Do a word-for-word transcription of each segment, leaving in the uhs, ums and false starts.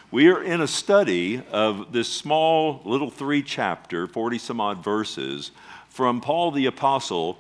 We are in a study of this small little three chapter, forty some odd verses from Paul the Apostle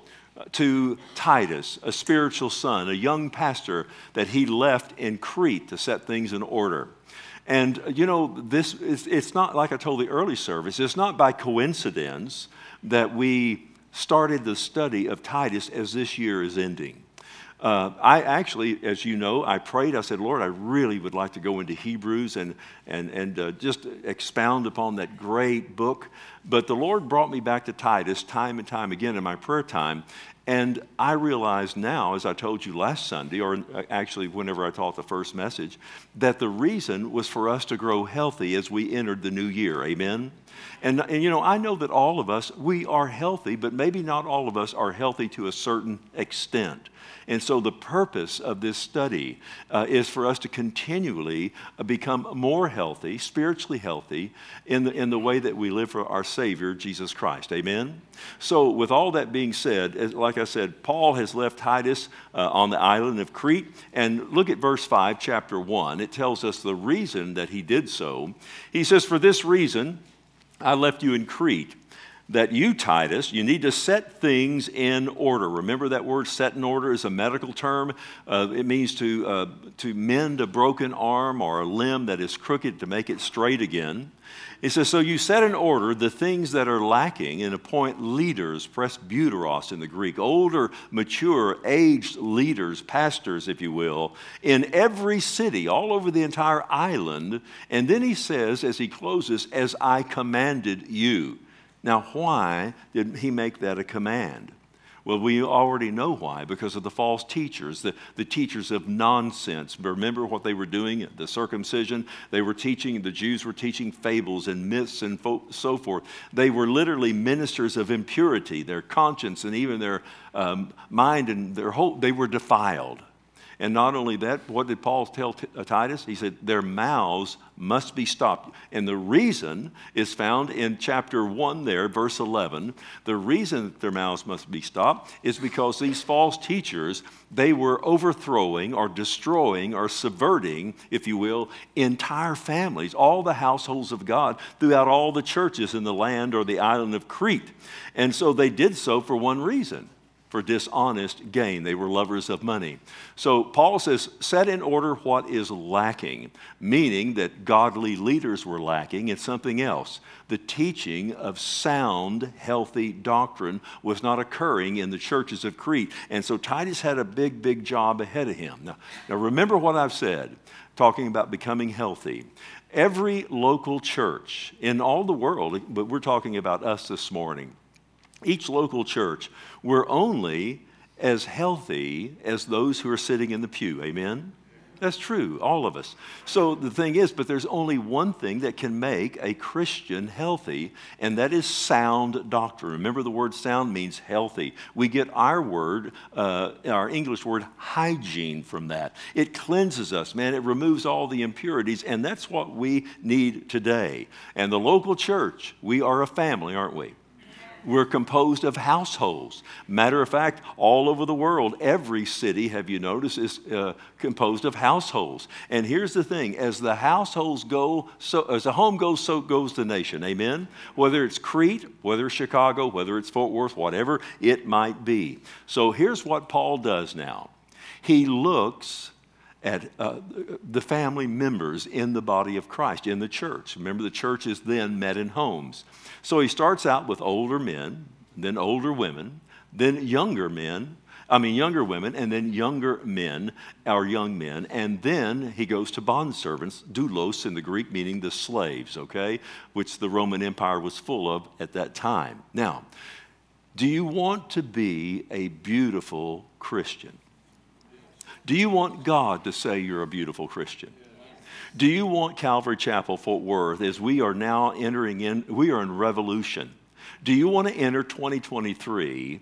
to Titus, a spiritual son, a young pastor that he left in Crete to set things in order. And, you know, this is, it's not like I told the early service, it's not by coincidence that we started the study of Titus as this year is ending. Uh, I actually, as you know, I prayed, I said, Lord, I really would like to go into Hebrews and, and, and uh, just expound upon that great book. But the Lord brought me back to Titus time and time again in my prayer time. And I realize now, as I told you last Sunday, or actually whenever I taught the first message, that the reason was for us to grow healthy as we entered the new year. Amen? And, and you know, I know that all of us, we are healthy, but maybe not all of us are healthy to a certain extent. And so the purpose of this study uh, is for us to continually uh, become more healthy, spiritually healthy, in the, in the way that we live for our Savior, Jesus Christ. Amen? So with all that being said, as, like I said, Paul has left Titus uh, on the island of Crete. And look at verse five, chapter one. It tells us the reason that he did so. He says, for this reason, I left you in Crete, that you, Titus, you need to set things in order. Remember that word set in order is a medical term. Uh, it means to, uh, to mend a broken arm or a limb that is crooked to make it straight again. It says, so you set in order the things that are lacking and appoint leaders, presbyteros in the Greek, older, mature, aged leaders, pastors, if you will, in every city, all over the entire island. And then he says, as he closes, as I commanded you. Now, why did he make that a command? Well, we already know why, because of the false teachers, the, the teachers of nonsense. Remember what they were doing, the circumcision? They were teaching, the Jews were teaching fables and myths and fo- so forth. They were literally ministers of impurity. Their conscience and even their um, mind and their whole, they were defiled. And not only that, what did Paul tell T- uh, Titus? He said, their mouths must be stopped. And the reason is found in chapter one there, verse eleven. The reason that their mouths must be stopped is because these false teachers, they were overthrowing or destroying or subverting, if you will, entire families, all the households of God throughout all the churches in the land or the island of Crete. And so they did so for one reason. For dishonest gain. They were lovers of money. So Paul says, set in order what is lacking, meaning that godly leaders were lacking in something else. The teaching of sound, healthy doctrine was not occurring in the churches of Crete. And so Titus had a big, big job ahead of him. Now, now remember what I've said, talking about becoming healthy. Every local church in all the world, but we're talking about us this morning, each local church, we're only as healthy as those who are sitting in the pew. Amen? That's true, all of us. So the thing is, but there's only one thing that can make a Christian healthy, and that is sound doctrine. Remember, the word sound means healthy. We get our word, uh, our English word, hygiene from that. It cleanses us, man. It removes all the impurities, and that's what we need today. And the local church, we are a family, aren't we? We're composed of households. Matter of fact, all over the world, every city, have you noticed, is uh, composed of households. And here's the thing, as the households go, so as the home goes, so goes the nation. Amen? Whether it's Crete, whether it's Chicago, whether it's Fort Worth, whatever it might be. So here's what Paul does now. He looks at uh, the family members in the body of Christ, in the church. Remember, the church is then met in homes. So he starts out with older men, then older women, then younger men, I mean younger women, and then younger men, our young men, and then he goes to bondservants, doulos in the Greek, meaning the slaves, okay, which the Roman Empire was full of at that time. Now, do you want to be a beautiful Christian? Do you want God to say you're a beautiful Christian? Do you want Calvary Chapel, Fort Worth, as we are now entering in, we are in revolution. Do you want to enter twenty twenty-three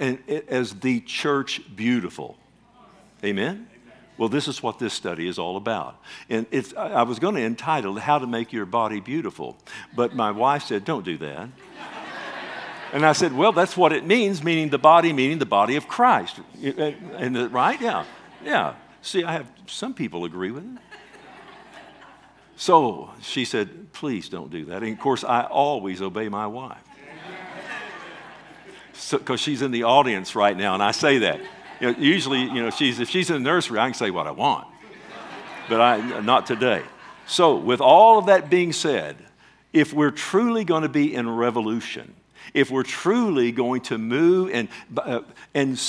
as the church beautiful? Amen? Well, this is what this study is all about. And it's, I was going to entitle it, How to Make Your Body Beautiful. But my wife said, don't do that. And I said, well, that's what it means, meaning the body, meaning the body of Christ. And the, right? Yeah. Yeah. See, I have some people agree with it. So she said, please don't do that. And of course, I always obey my wife. Because so, she's in the audience right now, and I say that. You know, usually, you know, she's, if she's in the nursery, I can say what I want. But I, not today. So with all of that being said, if we're truly going to be in revolution, if we're truly going to move and, uh, and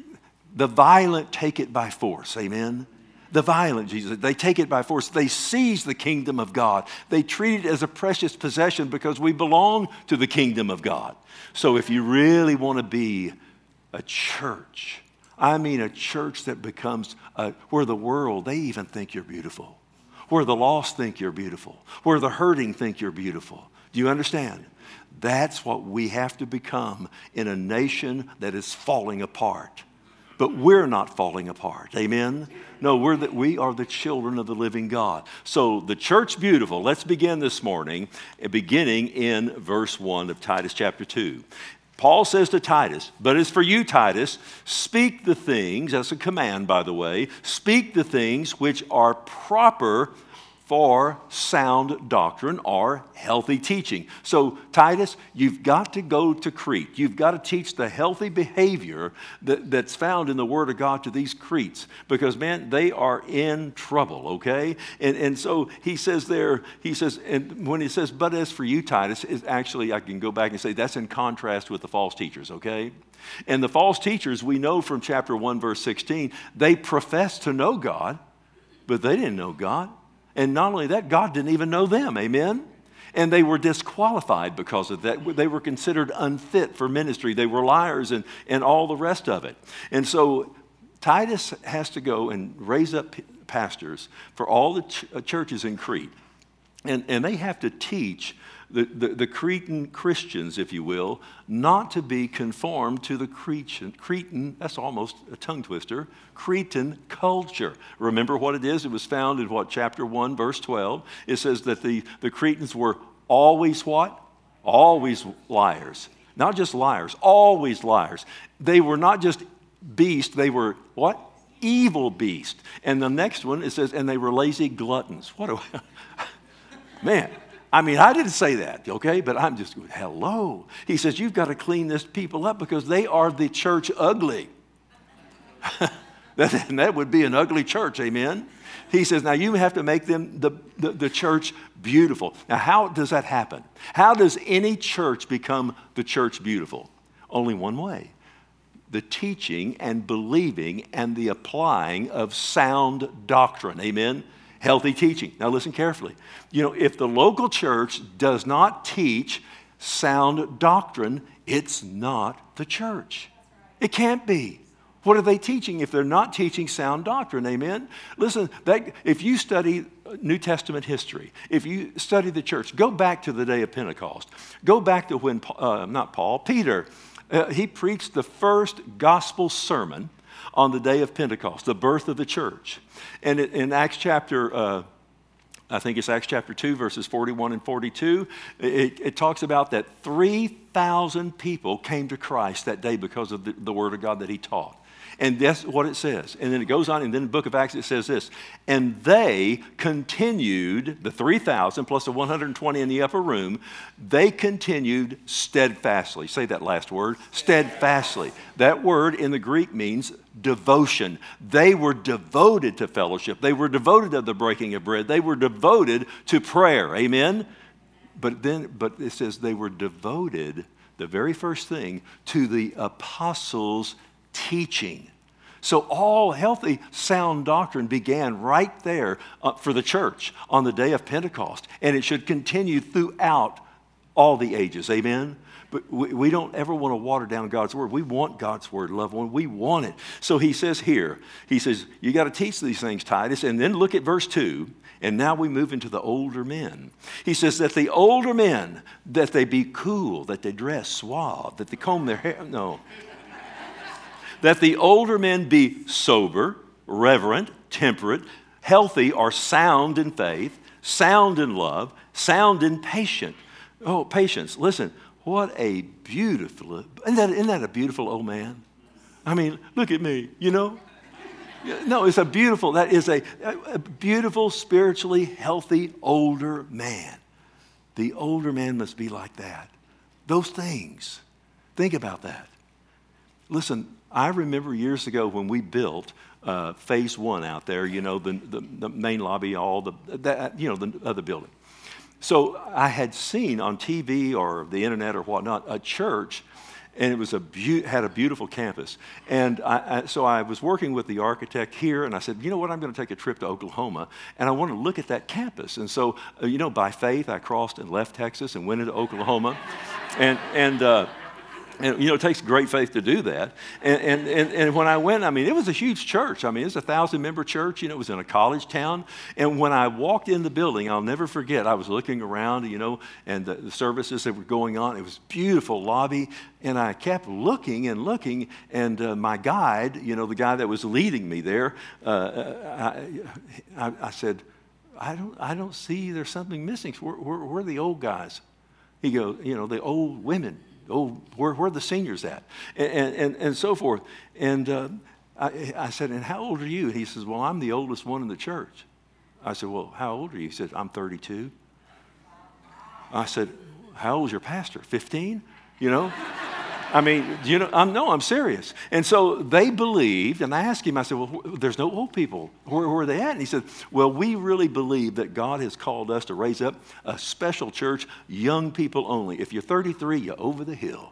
the violent take it by force, amen? The violent, Jesus, they take it by force. They seize the kingdom of God. They treat it as a precious possession because we belong to the kingdom of God. So if you really want to be a church, I mean a church that becomes a, where the world, they even think you're beautiful. Where the lost think you're beautiful. Where the hurting think you're beautiful. Do you understand? That's what we have to become in a nation that is falling apart. But we're not falling apart. Amen? No, we're the, we are the children of the living God. So the church beautiful, let's begin this morning, beginning in verse one of Titus chapter two. Paul says to Titus, but as for you, Titus, speak the things, that's a command, by the way, speak the things which are proper for sound doctrine or healthy teaching. So, Titus, you've got to go to Crete. You've got to teach the healthy behavior that, that's found in the Word of God to these Cretes. Because, man, they are in trouble, okay? And, and so he says there, he says, and when he says, but as for you, Titus, it's actually, I can go back and say that's in contrast with the false teachers, okay? And the false teachers, we know from chapter one, verse sixteen, they profess to know God, but they didn't know God. And not only that, God didn't even know them, amen? And they were disqualified because of that. They were considered unfit for ministry. They were liars and, and all the rest of it. And so Titus has to go and raise up pastors for all the ch- churches in Crete. And, and they have to teach the, the, the Cretan Christians, if you will, not to be conformed to the Cretan, Cretan, that's almost a tongue twister, Cretan culture. Remember what it is? It was found in what, chapter one, verse twelve. It says that the, the Cretans were always what? Always liars. Not just liars, always liars. They were not just beasts, they were what? Evil beasts. And the next one, it says, and they were lazy gluttons. What a, man. I mean, I didn't say that, okay? But I'm just, hello. He says, you've got to clean this people up because they are the church ugly. that, and that would be an ugly church, amen? He says, now you have to make them, the, the, the church, beautiful. Now, how does that happen? How does any church become the church beautiful? Only one way. The teaching and believing and the applying of sound doctrine, amen? Healthy teaching. Now listen carefully. You know, if the local church does not teach sound doctrine, it's not the church. It can't be. What are they teaching if they're not teaching sound doctrine? Amen? Listen, that, if you study New Testament history, if you study the church, go back to the day of Pentecost. Go back to when, uh, not Paul, Peter, uh, he preached the first gospel sermon on the day of Pentecost, the birth of the church. And in Acts chapter, uh, I think it's Acts chapter two, verses forty-one and forty-two, it, it talks about that three thousand people came to Christ that day because of the, the word of God that he taught. And that's what it says. And then it goes on, and then in the book of Acts it says this, and they continued, the three thousand plus the one hundred twenty in the upper room, they continued steadfastly. Say that last word, steadfastly. That word in the Greek means devotion. They were devoted to fellowship. They were devoted to the breaking of bread. They were devoted to prayer. Amen? But then, but it says they were devoted, the very first thing, to the apostles' teaching. So all healthy, sound doctrine began right there uh, for the church on the day of Pentecost. And it should continue throughout all the ages. Amen? But we, we don't ever want to water down God's word. We want God's word, loved one. We want it. So he says here, he says, you got to teach these things, Titus. And then look at verse two. And now we move into the older men. He says that the older men, that they be cool, that they dress suave, that they comb their hair. No. That the older men be sober, reverent, temperate, healthy or sound in faith, sound in love, sound in patience. Oh, patience. Listen, what a beautiful, isn't that, isn't that a beautiful old man? I mean, look at me, you know? No, it's a beautiful, that is a, a beautiful, spiritually healthy older man. The older man must be like that. Those things. Think about that. Listen, I remember years ago when we built uh, phase one out there, you know, the, the, the main lobby, all the, that, you know, the other building. So I had seen on T V or the internet or whatnot a church, and it was a be- had a beautiful campus. And I, I, so I was working with the architect here, and I said, you know what, I'm going to take a trip to Oklahoma, and I want to look at that campus. And so, uh, you know, by faith, I crossed and left Texas and went into Oklahoma. and, and, uh, And, you know, it takes great faith to do that. And, and, and, and when I went, I mean, it was a huge church. I mean, it was a thousand-member church. You know, it was in a college town. And when I walked in the building, I'll never forget, I was looking around, you know, and the, the services that were going on. It was a beautiful lobby. And I kept looking and looking. And uh, my guide, you know, the guy that was leading me there, uh, I, I, I said, I don't, I don't see, there's something missing. Where, where, where are the old guys? He goes, you know, the old women. Oh, where, where are the seniors at? And, and, and so forth. And uh, I, I said, and how old are you? And he says, well, I'm the oldest one in the church. I said, well, how old are you? He said, I'm thirty-two. I said, how old is your pastor? fifteen? You know? I mean, you know, I'm, no, I'm serious. And so they believed, and I asked him, I said, well, there's no old people. Where, where are they at? And he said, well, we really believe that God has called us to raise up a special church, young people only. If you're thirty-three, you're over the hill.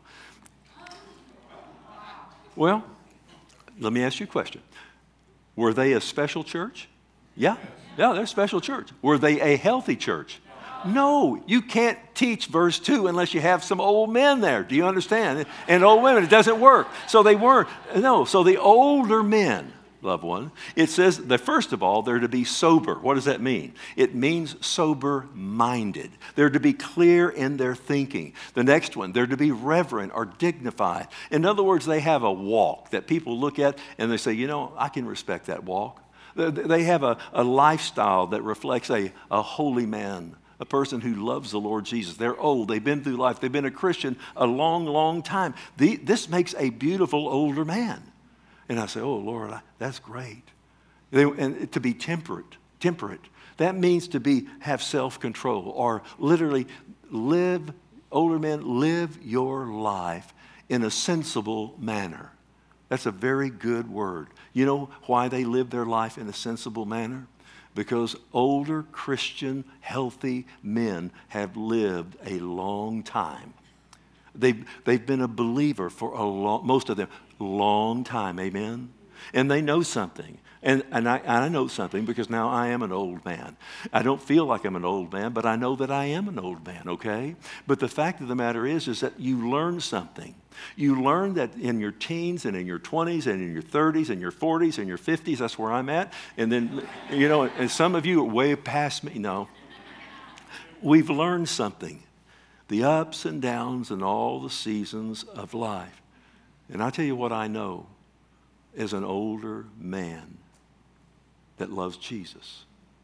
Well, let me ask you a question. Were they a special church? Yeah, yeah, they're a special church. Were they a healthy church? No, you can't teach verse two unless you have some old men there. Do you understand? And old women, it doesn't work. So they weren't. No, so the older men, loved one, it says that first of all, they're to be sober. What does that mean? It means sober-minded. They're to be clear in their thinking. The next one, they're to be reverent or dignified. In other words, they have a walk that people look at and they say, you know, I can respect that walk. They have a, a lifestyle that reflects a, a holy man, a person who loves the Lord Jesus. They're old. They've been through life. They've been a Christian a long, long time. The, this makes a beautiful older man. And I say, oh, Lord, I, that's great. They, and to be temperate, temperate. That means to be have self-control or literally live, older men, live your life in a sensible manner. That's a very good word. You know why they live their life in a sensible manner? Because older Christian, healthy men have lived a long time. They've, they've been a believer for a long, most of them, long time, amen? And they know something. And, and I, I know something because now I am an old man. I don't feel like I'm an old man, but I know that I am an old man, okay? But the fact of the matter is, is that you learn something. You learn that in your teens and in your twenties and in your thirties and your forties and your fifties, that's where I'm at. And then, you know, and some of you are way past me. No. We've learned something. The ups and downs and all the seasons of life. And I tell you what I know as an older man that loves Jesus.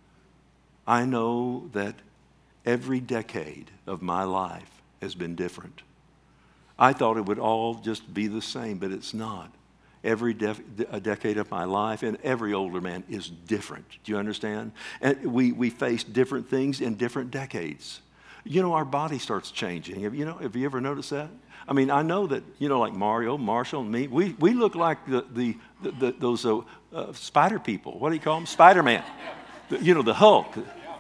I know that every decade of my life has been different. I thought it would all just be the same, but it's not. Every def- a decade of my life and every older man is different. Do you understand? And we, we face different things in different decades. You know, our body starts changing. Have you know? Have you ever noticed that? I mean, I know that, you know, like Mario, Marshall, and me, we, we look like the, the, the, the those uh, uh, spider people. What do you call them? Spider-Man. The, you know, the Hulk.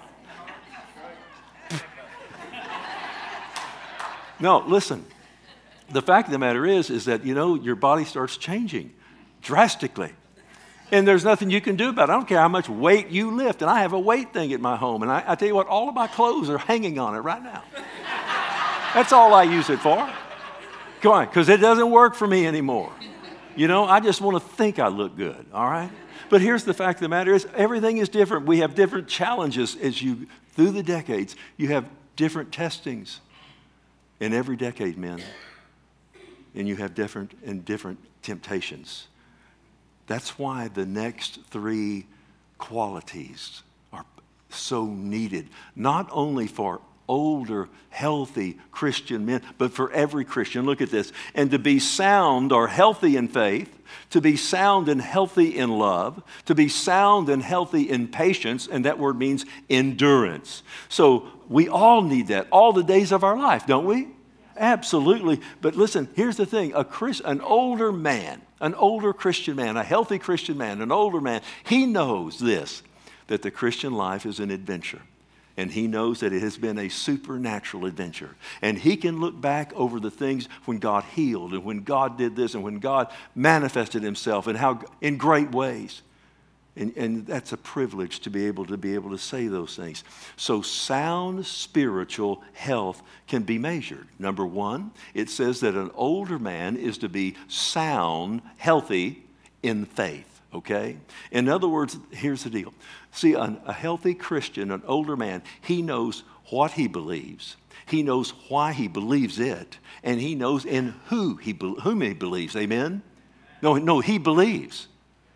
No, listen. The fact of the matter is, is that, you know, your body starts changing drastically. And there's nothing you can do about it. I don't care how much weight you lift. And I have a weight thing at my home. And I, I tell you what, all of my clothes are hanging on it right now. That's all I use it for. Come on, because it doesn't work for me anymore. You know, I just want to think I look good, all right? But here's the fact of the matter is, everything is different. We have different challenges as you, through the decades, you have different testings in every decade, men. And you have different and different temptations. That's why the next three qualities are so needed, not only for older, healthy Christian men, but for every Christian. Look at this. And to be sound or healthy in faith, to be sound and healthy in love, to be sound and healthy in patience, and that word means endurance. So we all need that all the days of our life, don't we? Absolutely. But listen, here's the thing. A Christ, an older man, an older Christian man, a healthy Christian man, an older man, he knows this, that the Christian life is an adventure. And he knows that it has been a supernatural adventure. And he can look back over the things when God healed and when God did this and when God manifested himself and how in great ways. And, and that's a privilege to be able to be able to say those things. So sound spiritual health can be measured. Number one, it says that an older man is to be sound, healthy in faith. Okay? In other words, here's the deal. See, an, a healthy Christian, an older man, he knows what he believes. He knows why he believes it. And he knows in who he, whom he believes. Amen? No, no, he believes.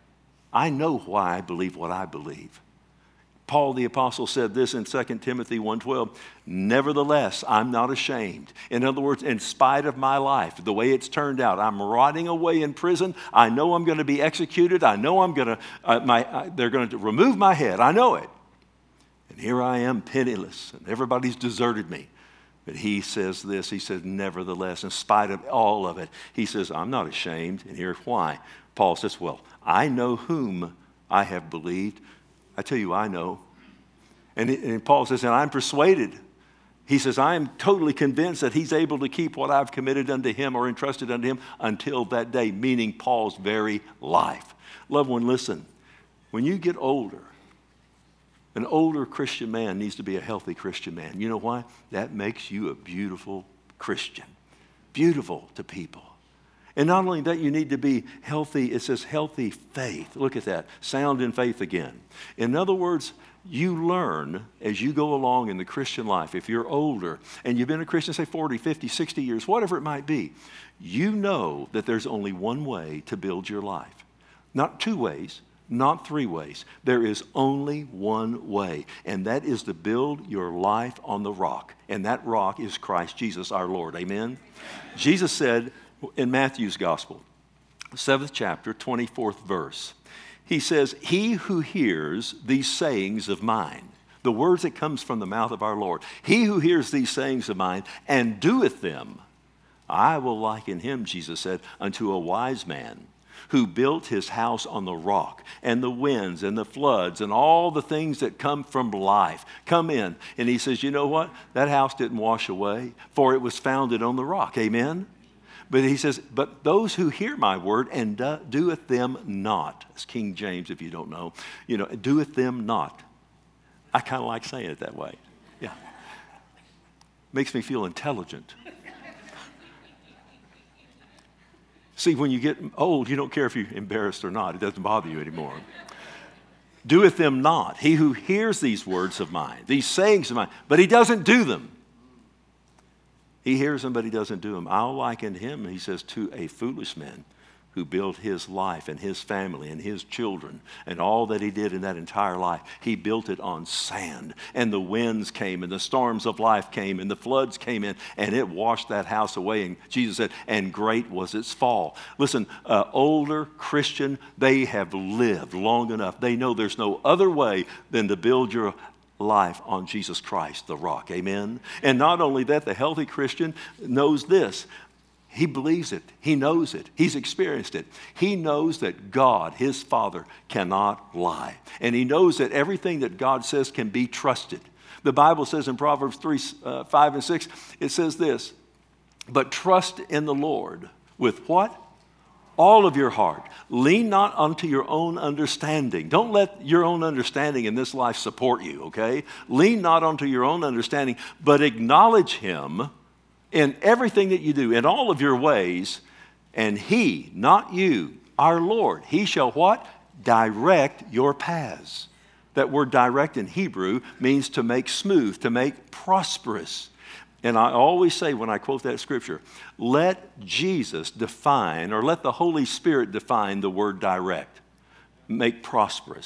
I know why I believe what I believe. Paul the Apostle said this in Second Timothy one twelve, nevertheless, I'm not ashamed. In other words, in spite of my life, the way it's turned out, I'm rotting away in prison. I know I'm going to be executed. I know I'm going to, uh, my, uh, they're going to remove my head. I know it. And here I am penniless, and everybody's deserted me. But he says this, he says, nevertheless, in spite of all of it, he says, I'm not ashamed. And here's why. Paul says, well, I know whom I have believed. I tell you, I know. And, and Paul says, and I'm persuaded. He says, I am totally convinced that he's able to keep what I've committed unto him or entrusted unto him until that day, meaning Paul's very life. Loved one, listen. When you get older, an older Christian man needs to be a healthy Christian man. You know why? That makes you a beautiful Christian. Beautiful to people. And not only that, you need to be healthy. It says healthy faith. Look at that. Sound in faith again. In other words, you learn as you go along in the Christian life. If you're older and you've been a Christian, say forty, fifty, sixty years, whatever it might be, you know that there's only one way to build your life. Not two ways, not three ways. There is only one way, and that is to build your life on the rock. And that rock is Christ Jesus our Lord. Amen? Jesus said, in Matthew's gospel, seventh chapter, twenty-fourth verse, he says, he who hears these sayings of mine, the words that comes from the mouth of our Lord, he who hears these sayings of mine and doeth them, I will liken him, Jesus said, unto a wise man who built his house on the rock, and the winds and the floods and all the things that come from life come in. And he says, you know what? That house didn't wash away, for it was founded on the rock. Amen? But he says, but those who hear my word and do, doeth them not. It's King James, if you don't know. You know, doeth them not. I kind of like saying it that way. Yeah. Makes me feel intelligent. See, when you get old, you don't care if you're embarrassed or not. It doesn't bother you anymore. Doeth them not. He who hears these words of mine, these sayings of mine, but he doesn't do them. He hears them, but he doesn't do them. I'll liken him, he says, to a foolish man who built his life and his family and his children and all that he did in that entire life. He built it on sand. And the winds came and the storms of life came and the floods came in and it washed that house away. And Jesus said, and great was its fall. Listen, uh, older Christian, they have lived long enough. They know there's no other way than to build your life on Jesus Christ, the rock. Amen? And not only that, the healthy Christian knows this. He believes it. He knows it. He's experienced it. He knows that God, his Father, cannot lie. And he knows that everything that God says can be trusted. The Bible says in Proverbs three, uh, five and six, it says this, but trust in the Lord with what? All of your heart. Lean not unto your own understanding. Don't let your own understanding in this life support you, okay? Lean not unto your own understanding, but acknowledge him in everything that you do, in all of your ways, and he, not you, our Lord, he shall what? Direct your paths. That word direct in Hebrew means to make smooth, to make prosperous. And I always say when I quote that scripture, let Jesus define, or let the Holy Spirit define the word direct. Make prosperous,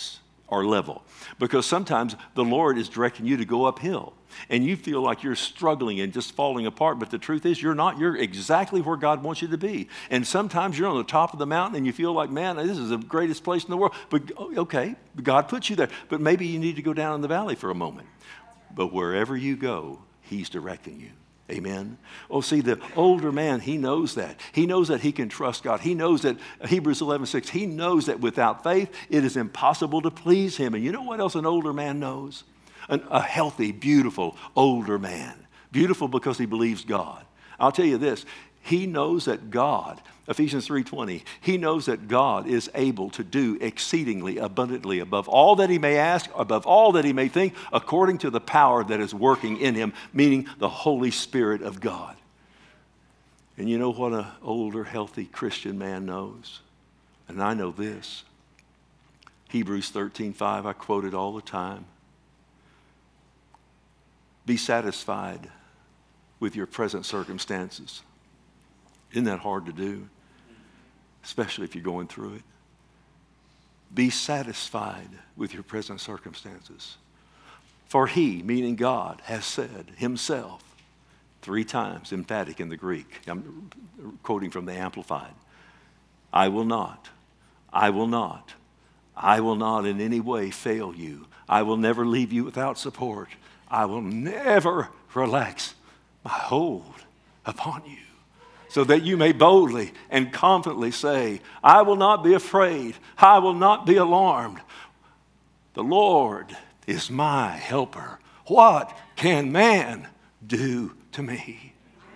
or level. Because sometimes the Lord is directing you to go uphill, and you feel like you're struggling and just falling apart, but the truth is you're not. You're exactly where God wants you to be. And sometimes you're on the top of the mountain and you feel like, man, this is the greatest place in the world. But okay, God put you there. But maybe you need to go down in the valley for a moment. But wherever you go, He's directing you. Amen. Oh, see, the older man, he knows that. He knows that he can trust God. He knows that, Hebrews eleven six, he knows that without faith, it is impossible to please Him. And you know what else an older man knows? An, a healthy, beautiful older man. Beautiful because he believes God. I'll tell you this. He knows that God, Ephesians three twenty, he knows that God is able to do exceedingly abundantly above all that he may ask, above all that he may think, according to the power that is working in him, meaning the Holy Spirit of God. And you know what an older, healthy Christian man knows? And I know this. Hebrews thirteen five, I quote it all the time. Be satisfied with your present circumstances. Isn't that hard to do? Especially if you're going through it. Be satisfied with your present circumstances. For He, meaning God, has said Himself three times, emphatic in the Greek. I'm quoting from the Amplified. I will not, I will not, I will not in any way fail you. I will never leave you without support. I will never relax my hold upon you, so that you may boldly and confidently say, I will not be afraid. I will not be alarmed. The Lord is my helper. What can man do to me?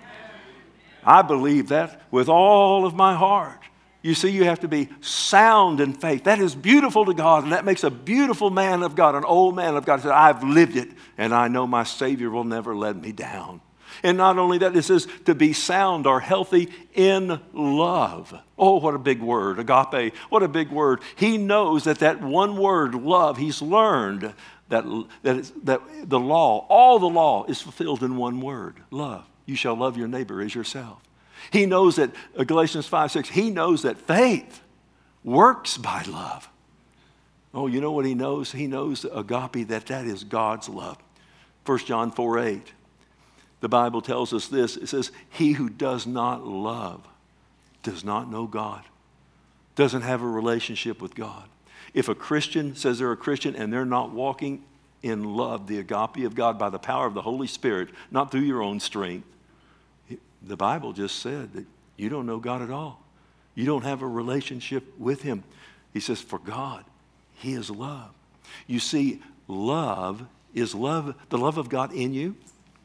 I believe that with all of my heart. You see, you have to be sound in faith. That is beautiful to God, and that makes a beautiful man of God, an old man of God. He said, I've lived it, and I know my Savior will never let me down. And not only that, it says to be sound or healthy in love. Oh, what a big word, agape. What a big word. He knows that that one word, love, he's learned that, that, it's, that the law, all the law is fulfilled in one word, love. You shall love your neighbor as yourself. He knows that, uh, Galatians five six, he knows that faith works by love. Oh, you know what he knows? He knows, agape, that that is God's love. First John four eight. The Bible tells us this. It says, he who does not love does not know God, doesn't have a relationship with God. If a Christian says they're a Christian and they're not walking in love, the agape of God by the power of the Holy Spirit, not through your own strength, the Bible just said that you don't know God at all. You don't have a relationship with Him. He says, for God, He is love. You see, love is love, the love of God in you.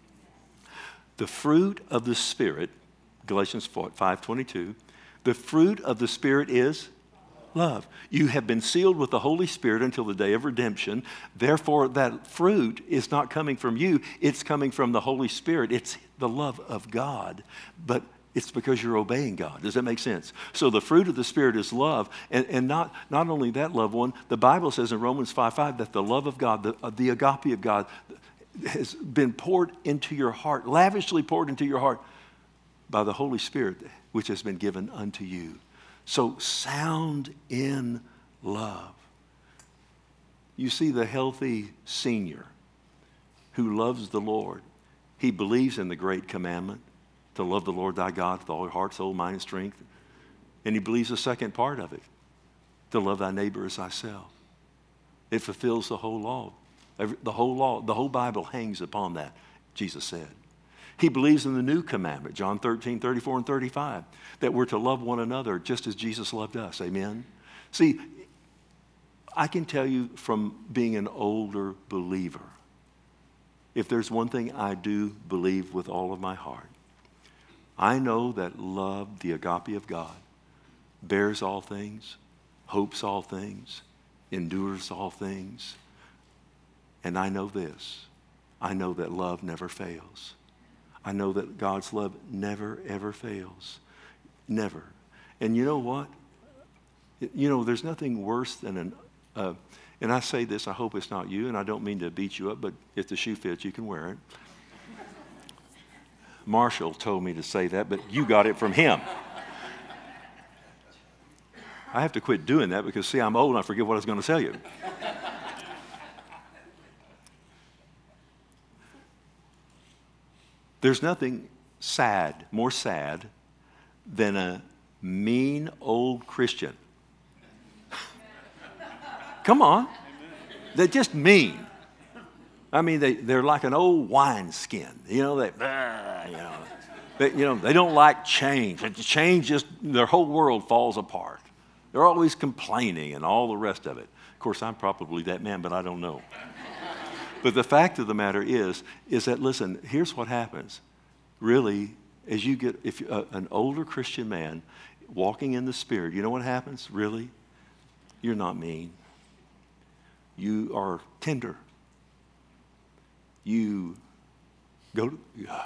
The fruit of the Spirit, Galatians five twenty-two, the fruit of the Spirit is love. You have been sealed with the Holy Spirit until the day of redemption. Therefore, that fruit is not coming from you. It's coming from the Holy Spirit. It's the love of God. But it's because you're obeying God. Does that make sense? So the fruit of the Spirit is love. And, and not, not only that, loved one, the Bible says in Romans five five that the love of God, the, the agape of God, has been poured into your heart, lavishly poured into your heart by the Holy Spirit, which has been given unto you. So sound in love. You see, the healthy senior who loves the Lord, he believes in the great commandment to love the Lord thy God with all your heart, soul, mind, and strength. And he believes the second part of it, to love thy neighbor as thyself. It fulfills the whole law. The whole law, the whole Bible hangs upon that, Jesus said. He believes in the new commandment, John thirteen, thirty-four and thirty-five, that we're to love one another just as Jesus loved us. Amen? See, I can tell you from being an older believer, if there's one thing I do believe with all of my heart, I know that love, the agape of God, bears all things, hopes all things, endures all things. And I know this. I know that love never fails. I know that God's love never, ever fails. Never. And you know what? You know, there's nothing worse than an, uh, and I say this, I hope it's not you, and I don't mean to beat you up, but if the shoe fits, you can wear it. Marshall told me to say that, but you got it from him. I have to quit doing that because, see, I'm old and I forget what I was going to tell you. There's nothing sad, more sad, than a mean old Christian. Come on. They're just mean. I mean, they, they're like an old wineskin. You know, they, you know, they, you know, they don't like change. Change just, their whole world falls apart. They're always complaining and all the rest of it. Of course, I'm probably that man, but I don't know. But the fact of the matter is, is that, listen, here's what happens. Really, as you get, if uh, an older Christian man walking in the Spirit, you know what happens? Really? You're not mean. You are tender. You go to, uh,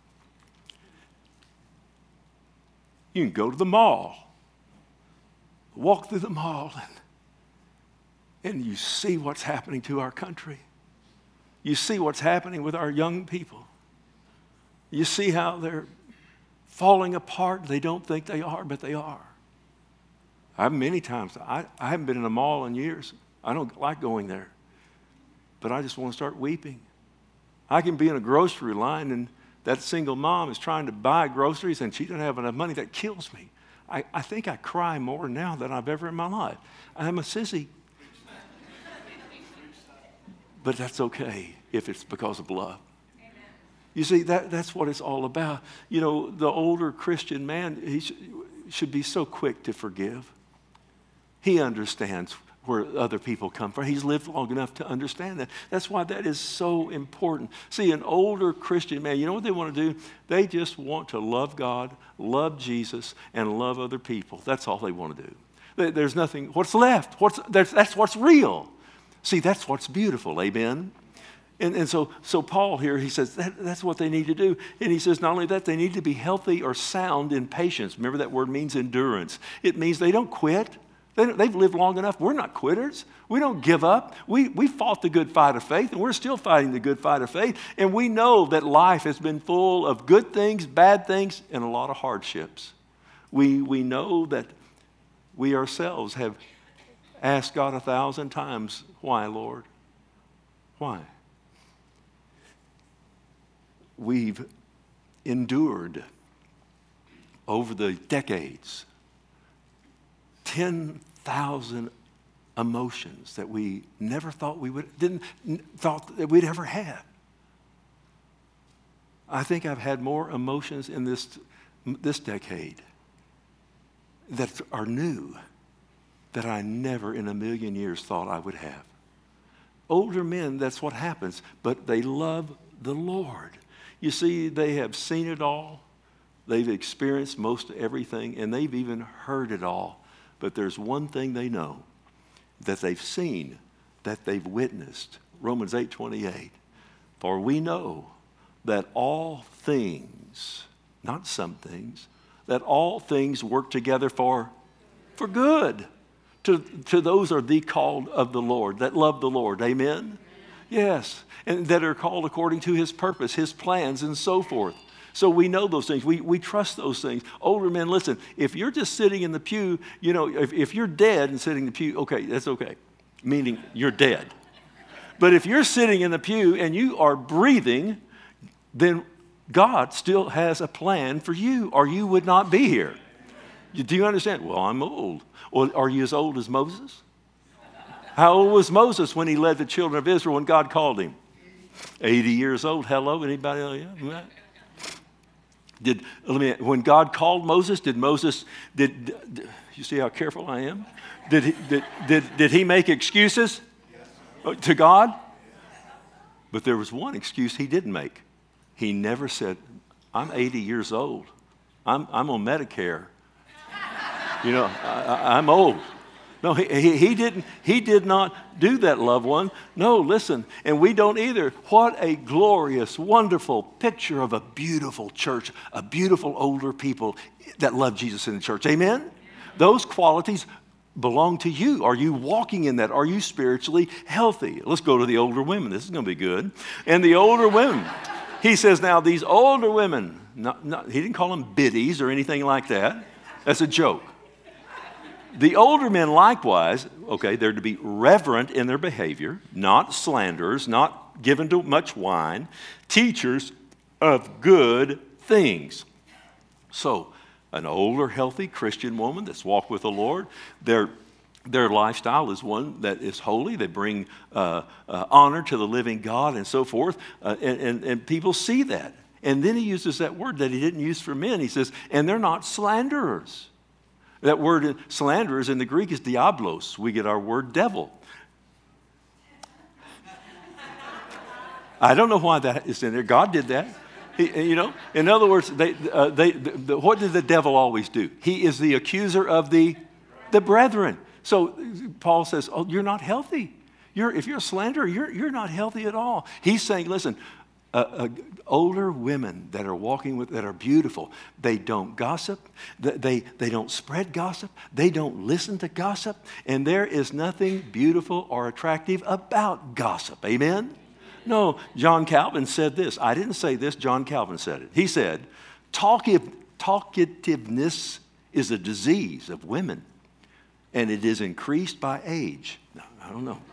you can go to the mall, walk through the mall, and, and you see what's happening to our country. You see what's happening with our young people. You see how they're falling apart. They don't think they are, but they are. I've many times, I, I haven't been in a mall in years. I don't like going there. But I just want to start weeping. I can be in a grocery line and that single mom is trying to buy groceries and she doesn't have enough money. That kills me. I, I think I cry more now than I've ever in my life. I'm a sissy. But that's okay if it's because of love. Amen. You see, that, that's what it's all about. You know, the older Christian man, he sh- should be so quick to forgive. He understands where other people come from. He's lived long enough to understand that. That's why that is so important. See, an older Christian man, you know what they want to do? They just want to love God, love Jesus, and love other people. That's all they want to do. There's nothing, what's left? What's, that's what's real. See, that's what's beautiful, amen? And, and so, so Paul here, he says that, that's what they need to do. And he says not only that, they need to be healthy or sound in patience. Remember that word means endurance. It means they don't quit. They don't, they've lived long enough. We're not quitters. We don't give up. We, we fought the good fight of faith, and we're still fighting the good fight of faith. And we know that life has been full of good things, bad things, and a lot of hardships. We, we know that we ourselves have asked God a thousand times, why, Lord? Why? We've endured over the decades ten thousand emotions that we never thought we would, didn't thought that we'd ever have. I think I've had more emotions in this, this decade that are new that I never in a million years thought I would have. Older men, that's what happens, but they love the Lord. You see, they have seen it all. They've experienced most everything, and they've even heard it all. But there's one thing they know, that they've seen, that they've witnessed. Romans eight twenty-eight. For we know that all things, not some things, that all things work together for, for good. To, to those are the called of the Lord, that love the Lord. Amen? Yes. And that are called according to his purpose, his plans, and so forth. So we know those things. We, we trust those things. Older men, listen, if you're just sitting in the pew, you know, if, if you're dead and sitting in the pew, okay, that's okay. Meaning you're dead. But if you're sitting in the pew and you are breathing, then God still has a plan for you, or you would not be here. Do you understand? Well, I'm old. Well, are you as old as Moses? How old was Moses when he led the children of Israel when God called him? eighty years old. Hello, anybody? Yeah. Did let me? When God called Moses, did Moses? Did, did you see how careful I am? Did he, did, did did he make excuses to God? But there was one excuse he didn't make. He never said, "I'm eighty years old. I'm I'm on Medicare. You know, I, I, I'm old." No, he, he, he didn't. He did not do that, loved one. No, listen, and we don't either. What a glorious, wonderful picture of a beautiful church, a beautiful older people that love Jesus in the church. Amen? Those qualities belong to you. Are you walking in that? Are you spiritually healthy? Let's go to the older women. This is going to be good. And the older women, he says now, these older women, not, not, he didn't call them biddies or anything like that. That's a joke. The older men likewise, okay, they're to be reverent in their behavior, not slanderers, not given to much wine, teachers of good things. So, an older, healthy Christian woman that's walked with the Lord, their, their lifestyle is one that is holy. They bring uh, uh, honor to the living God and so forth, uh, and, and, and people see that. And then he uses that word that he didn't use for men. He says, and they're not slanderers. That word slanderers in the Greek is diablos. We get our word devil. I don't know why that is in there. God did that. He, you know, in other words, they, uh, they, the, the, what did the devil always do? He is the accuser of the, the brethren. So Paul says, oh, you're not healthy. You're, if you're a slanderer, you're, you're not healthy at all. He's saying, listen, uh, uh, older women that are walking with, that are beautiful, they don't gossip. They, they don't spread gossip. They don't listen to gossip. And there is nothing beautiful or attractive about gossip. Amen? No, John Calvin said this. I didn't say this. John Calvin said it. He said, Talkative, talkativeness is a disease of women, and it is increased by age. No, I don't know.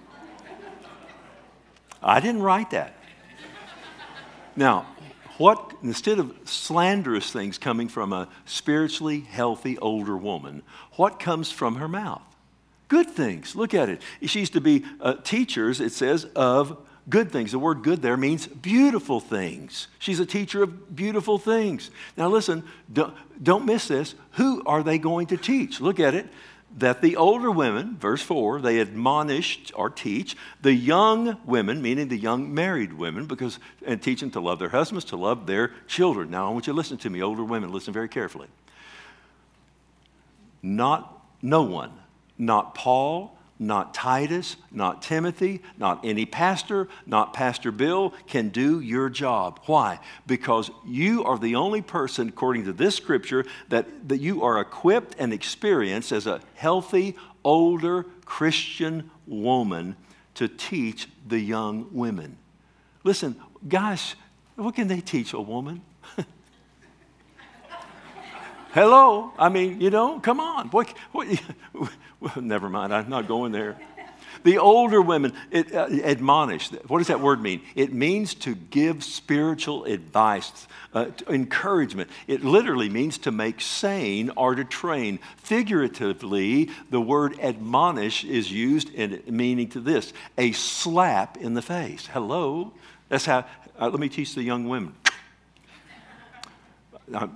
I didn't write that. Now, what, instead of slanderous things coming from a spiritually healthy older woman, what comes from her mouth? Good things. Look at it. She's to be uh, teachers, it says, of good things. The word good there means beautiful things. She's a teacher of beautiful things. Now listen, don't, don't miss this. Who are they going to teach? Look at it. That the older women, verse four, they admonish or teach the young women, meaning the young married women, because and teach them to love their husbands, to love their children. Now I want you to listen to me, older women, listen very carefully. Not, no one, not Paul, not Titus, not Timothy, not any pastor, not Pastor Bill can do your job. Why? Because you are the only person, according to this scripture, that, that you are equipped and experienced as a healthy, older Christian woman to teach the young women. Listen, guys, what can they teach a woman? Hello? I mean, you know, come on. What, what, well, never mind. I'm not going there. The older women it, uh, admonish. What does that word mean? It means to give spiritual advice, uh, to encouragement. It literally means to make sane or to train. Figuratively, the word admonish is used in meaning to this, a slap in the face. Hello? That's how, uh, let me teach the young women. Now,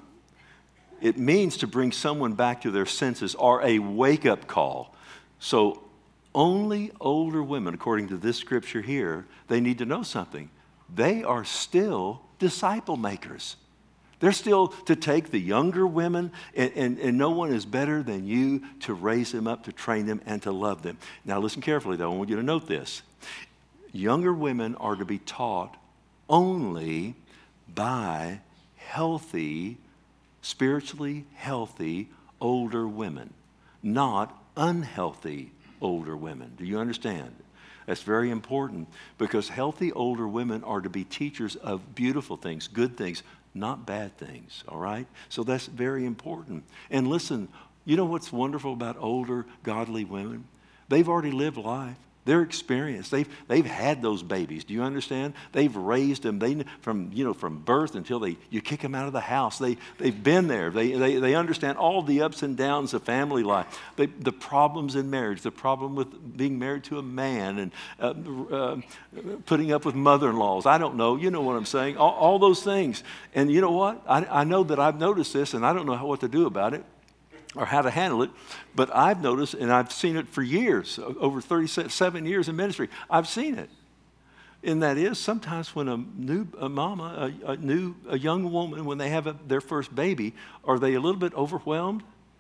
it means to bring someone back to their senses or a wake-up call. So only older women, according to this scripture here, they need to know something. They are still disciple makers. They're still to take the younger women, and, and, and no one is better than you to raise them up, to train them, and to love them. Now listen carefully, though. I want you to note this. Younger women are to be taught only by healthy, spiritually healthy older women, not unhealthy older women. Do you understand? That's very important because healthy older women are to be teachers of beautiful things, good things, not bad things, all right? So that's very important. And listen, you know what's wonderful about older godly women? They've already lived life. They're experienced. They've, they've had those babies. Do you understand? They've raised them they, from, you know, from birth until they, you kick them out of the house. They, they've been there. They, they, they understand all the ups and downs of family life, they, the problems in marriage, the problem with being married to a man and uh, uh, putting up with mother-in-laws. I don't know. You know what I'm saying? All, all those things. And you know what? I, I know that I've noticed this, and I don't know how, what to do about it or how to handle it, but I've noticed, and I've seen it for years, over thirty-seven years in ministry, I've seen it. And that is, sometimes when a new a mama, a, a new, a young woman, when they have a, their first baby, are they a little bit overwhelmed?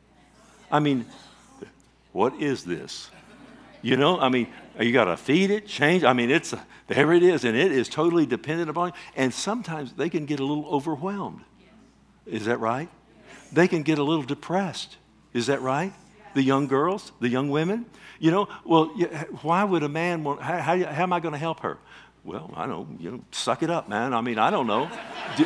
I mean, what is this? You know, I mean, you got to feed it, change. I mean, it's, a, there it is, and it is totally dependent upon you. And sometimes they can get a little overwhelmed. Is that right? They can get a little depressed. Is that right? The young girls, the young women? You know, well, why would a man want, how, how, how am I going to help her? Well, I don't know, you know, suck it up, man. I mean, I don't know. Do,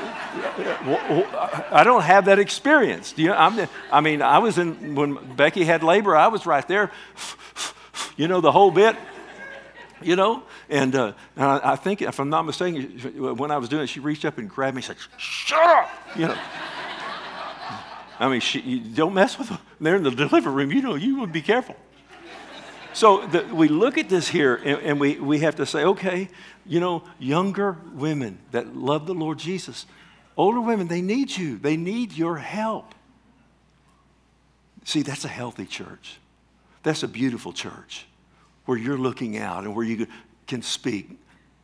I don't have that experience. Do you, I'm, I mean, I was in, when Becky had labor, I was right there, you know, the whole bit. You know, And, uh, and I, I think, if I'm not mistaken, when I was doing it, she reached up and grabbed me and said, shut up! You know. I mean, she, you don't mess with them. They're in the delivery room. You know, you would be careful. So the, we look at this here, and, and we, we have to say, okay, you know, younger women that love the Lord Jesus, older women, they need you. They need your help. See, that's a healthy church. That's a beautiful church where you're looking out and where you can speak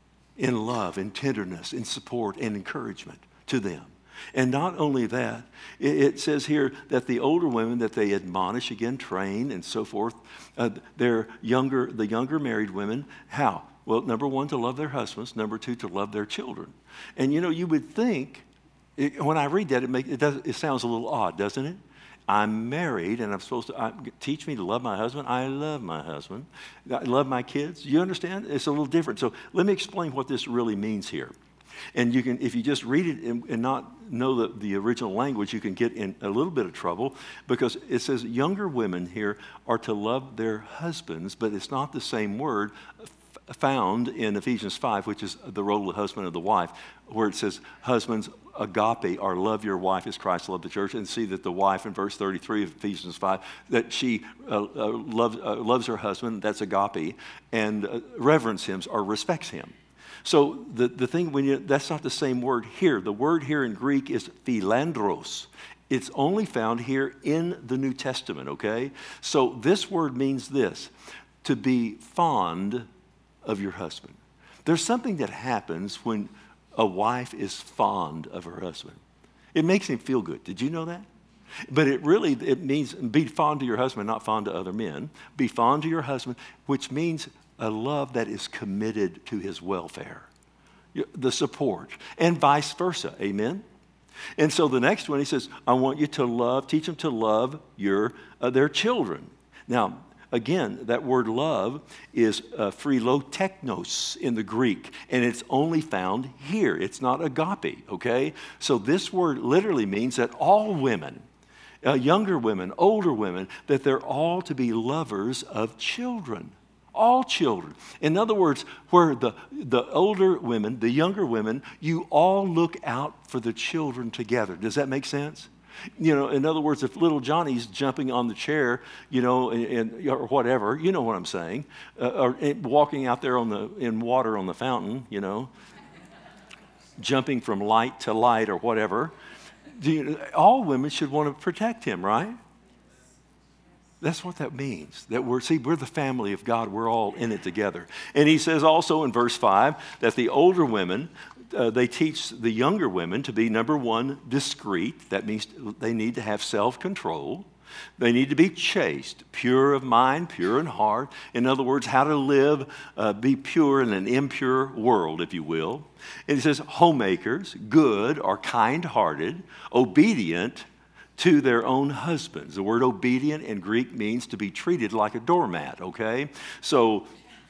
in love, in tenderness, in support, and encouragement to them. And not only that, it says here that the older women that they admonish, again, train, and so forth, uh, they're younger, the younger married women, how? Well, number one, to love their husbands. Number two, to love their children. And, you know, you would think, it, when I read that, it, make, it, does, it sounds a little odd, doesn't it? I'm married, and I'm supposed to I, teach me to love my husband. I love my husband. I love my kids. You understand? It's a little different. So let me explain what this really means here. And you can, if you just read it and, and not know the, the original language, you can get in a little bit of trouble, because it says younger women here are to love their husbands, but it's not the same word f- found in Ephesians five, which is the role of the husband and the wife, where it says husbands agape, or love your wife as Christ loved the church, and see that the wife in verse thirty-three of Ephesians five, that she uh, uh, loves, uh, loves her husband, that's agape, and uh, reverence him or respects him. So the, the thing, when you, that's not the same word here. The word here in Greek is philandros. It's only found here in the New Testament, okay? So this word means this, to be fond of your husband. There's something that happens when a wife is fond of her husband. It makes him feel good. Did you know that? But it really, it means be fond to your husband, not fond to other men. Be fond to your husband, which means a love that is committed to his welfare, the support, and vice versa. Amen? And so the next one, he says, I want you to love, teach them to love your uh, their children. Now, again, that word love is uh, philotechnos in the Greek, and it's only found here. It's not agape, okay? So this word literally means that all women, uh, younger women, older women, that they're all to be lovers of children. All children. In other words, where the, the older women, the younger women, you all look out for the children together. Does that make sense? You know, in other words, if little Johnny's jumping on the chair, you know, and, and or whatever, you know what I'm saying, uh, or walking out there on the in water on the fountain, you know, jumping from light to light or whatever, you, all women should want to protect him, right? That's what that means. That we're, see, we're the family of God. We're all in it together. And he says also in verse five that the older women, uh, they teach the younger women to be, number one, discreet. That means they need to have self-control. They need to be chaste, pure of mind, pure in heart. In other words, how to live, uh, be pure in an impure world, if you will. And he says homemakers, good or kind-hearted, obedient to their own husbands. The word obedient in Greek means to be treated like a doormat, okay? So,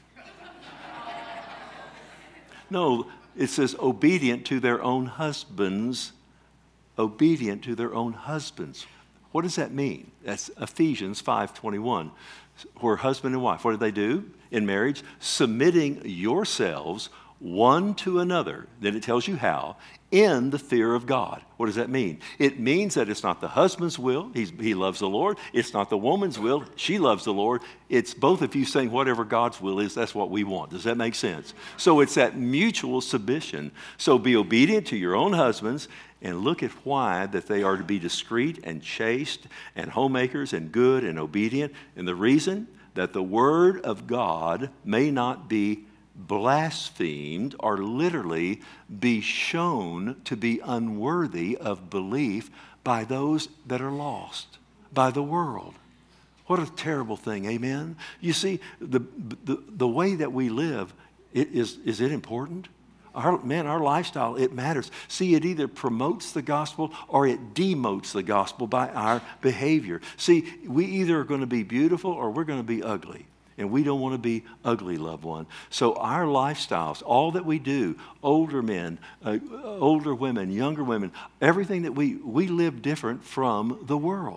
no, it says obedient to their own husbands, obedient to their own husbands. What does that mean? That's Ephesians five twenty-one, where husband and wife, what do they do in marriage? Submitting yourselves one to another. Then it tells you how. In the fear of God. What does that mean? It means that it's not the husband's will. He's, he loves the Lord. It's not the woman's will. She loves the Lord. It's both of you saying whatever God's will is, that's what we want. Does that make sense? So it's that mutual submission. So be obedient to your own husbands, and look at why that they are to be discreet and chaste and homemakers and good and obedient. And the reason that the word of God may not be blasphemed or literally be shown to be unworthy of belief by those that are lost, by the world. What a terrible thing, amen? You see, the, the, the way that we live, it is, is it important? Our, man, our lifestyle, it matters. See, it either promotes the gospel or it demotes the gospel by our behavior. See, we either are going to be beautiful or we're going to be ugly. And we don't want to be ugly, loved one. So our lifestyles, all that we do, older men, uh, older women, younger women, everything that we, we live different from the world.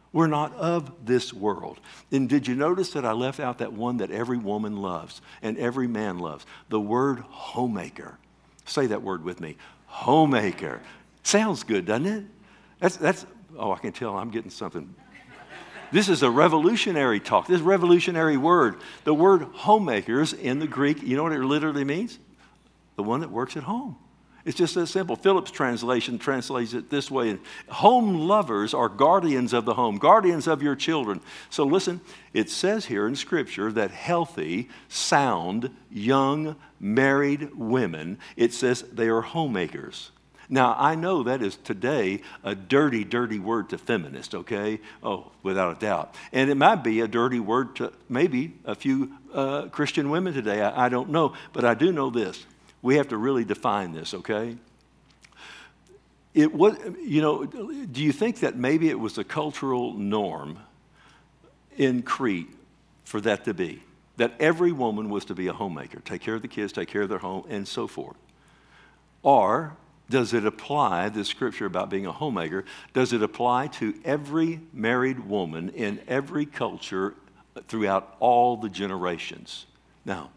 We're not of this world. And did you notice that I left out that one that every woman loves and every man loves? The word homemaker. Say that word with me. Homemaker. Sounds good, doesn't it? That's, that's, oh, I can tell I'm getting something. This is a revolutionary talk. This revolutionary word. The word homemakers in the Greek, you know what it literally means? The one that works at home. It's just that simple. Phillips' translation translates it this way. Home lovers are guardians of the home, guardians of your children. So listen, it says here in Scripture that healthy, sound, young, married women, it says they are homemakers. Now, I know that is today a dirty, dirty word to feminists, okay? Oh, without a doubt. And it might be a dirty word to maybe a few uh, Christian women today. I, I don't know. But I do know this. We have to really define this, okay? It was, you know, do you think that maybe it was a cultural norm in Crete for that to be? That every woman was to be a homemaker, take care of the kids, take care of their home, and so forth. Or does it apply, this scripture about being a homemaker, does it apply to every married woman in every culture throughout all the generations? Now,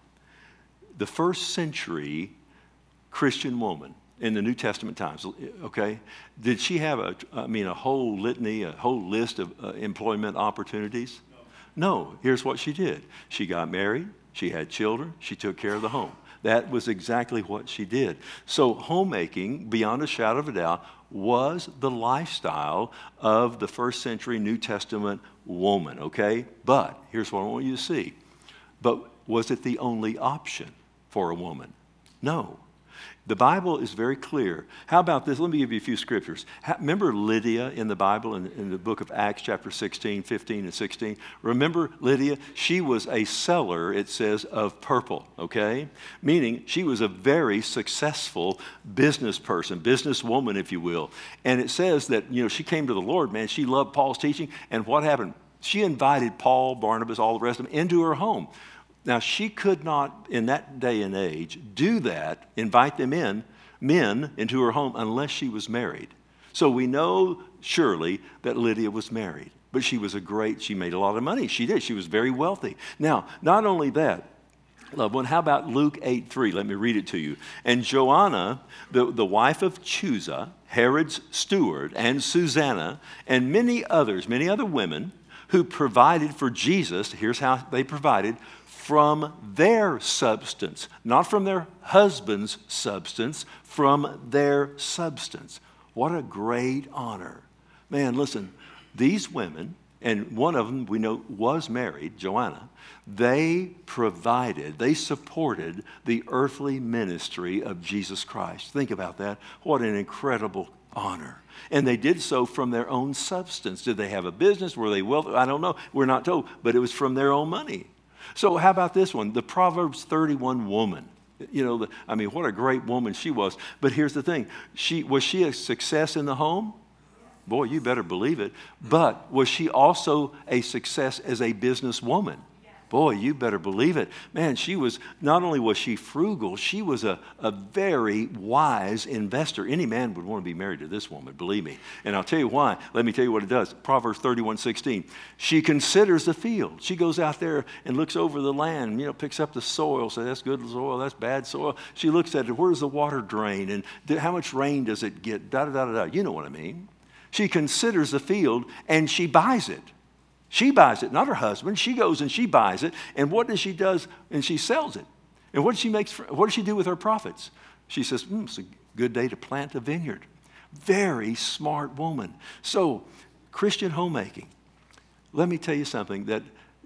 the first century Christian woman in the New Testament times, okay, did she have a, I mean, a whole litany, a whole list of uh, employment opportunities? No. No. Here's what she did. She got married, she had children, she took care of the home. That was exactly what she did. So homemaking, beyond a shadow of a doubt, was the lifestyle of the first century New Testament woman, okay? But here's what I want you to see. But was it the only option for a woman? No. The Bible is very clear. How about this? Let me give you a few scriptures. Remember Lydia in the Bible, in, in the book of Acts, chapter sixteen, fifteen, and sixteen? Remember Lydia? She was a seller, it says, of purple, okay? Meaning she was a very successful business person, businesswoman, if you will. And it says that, you know, she came to the Lord, man. She loved Paul's teaching. And what happened? She invited Paul, Barnabas, all the rest of them into her home. Now, she could not, in that day and age, do that, invite them in, men, into her home, unless she was married. So we know, surely, that Lydia was married. But she was a great, she made a lot of money. She did. She was very wealthy. Now, not only that, loved one, how about Luke eight three? Let me read it to you. And Joanna, the, the wife of Chuza, Herod's steward, and Susanna, and many others, many other women, who provided for Jesus, here's how they provided, from their substance, not from their husband's substance, from their substance. What a great honor. Man, listen, these women, and one of them we know was married, Joanna, they provided, they supported the earthly ministry of Jesus Christ. Think about that. What an incredible honor. And they did so from their own substance. Did they have a business? Were they wealthy? I don't know. We're not told. But it was from their own money. So how about this one? The Proverbs thirty-one woman. You know, the, I mean, what a great woman she was. But here's the thing. She, was she a success in the home? Boy, you better believe it. But was she also a success as a businesswoman? Boy, you better believe it. Man, she was, not only was she frugal, she was a, a very wise investor. Any man would want to be married to this woman, believe me. And I'll tell you why. Let me tell you what it does. Proverbs thirty-one sixteen. She considers the field. She goes out there and looks over the land, you know, picks up the soil, says that's good soil, that's bad soil. She looks at it, where's the water drain? And how much rain does it get? Da, da, da, da, da. You know what I mean. She considers the field and she buys it. She buys it, not her husband. She goes and she buys it. And what does she do? And she sells it. And what does she make? What does she do with her profits? She says, mm, it's a good day to plant a vineyard. Very smart woman. So, Christian homemaking. Let me tell you something that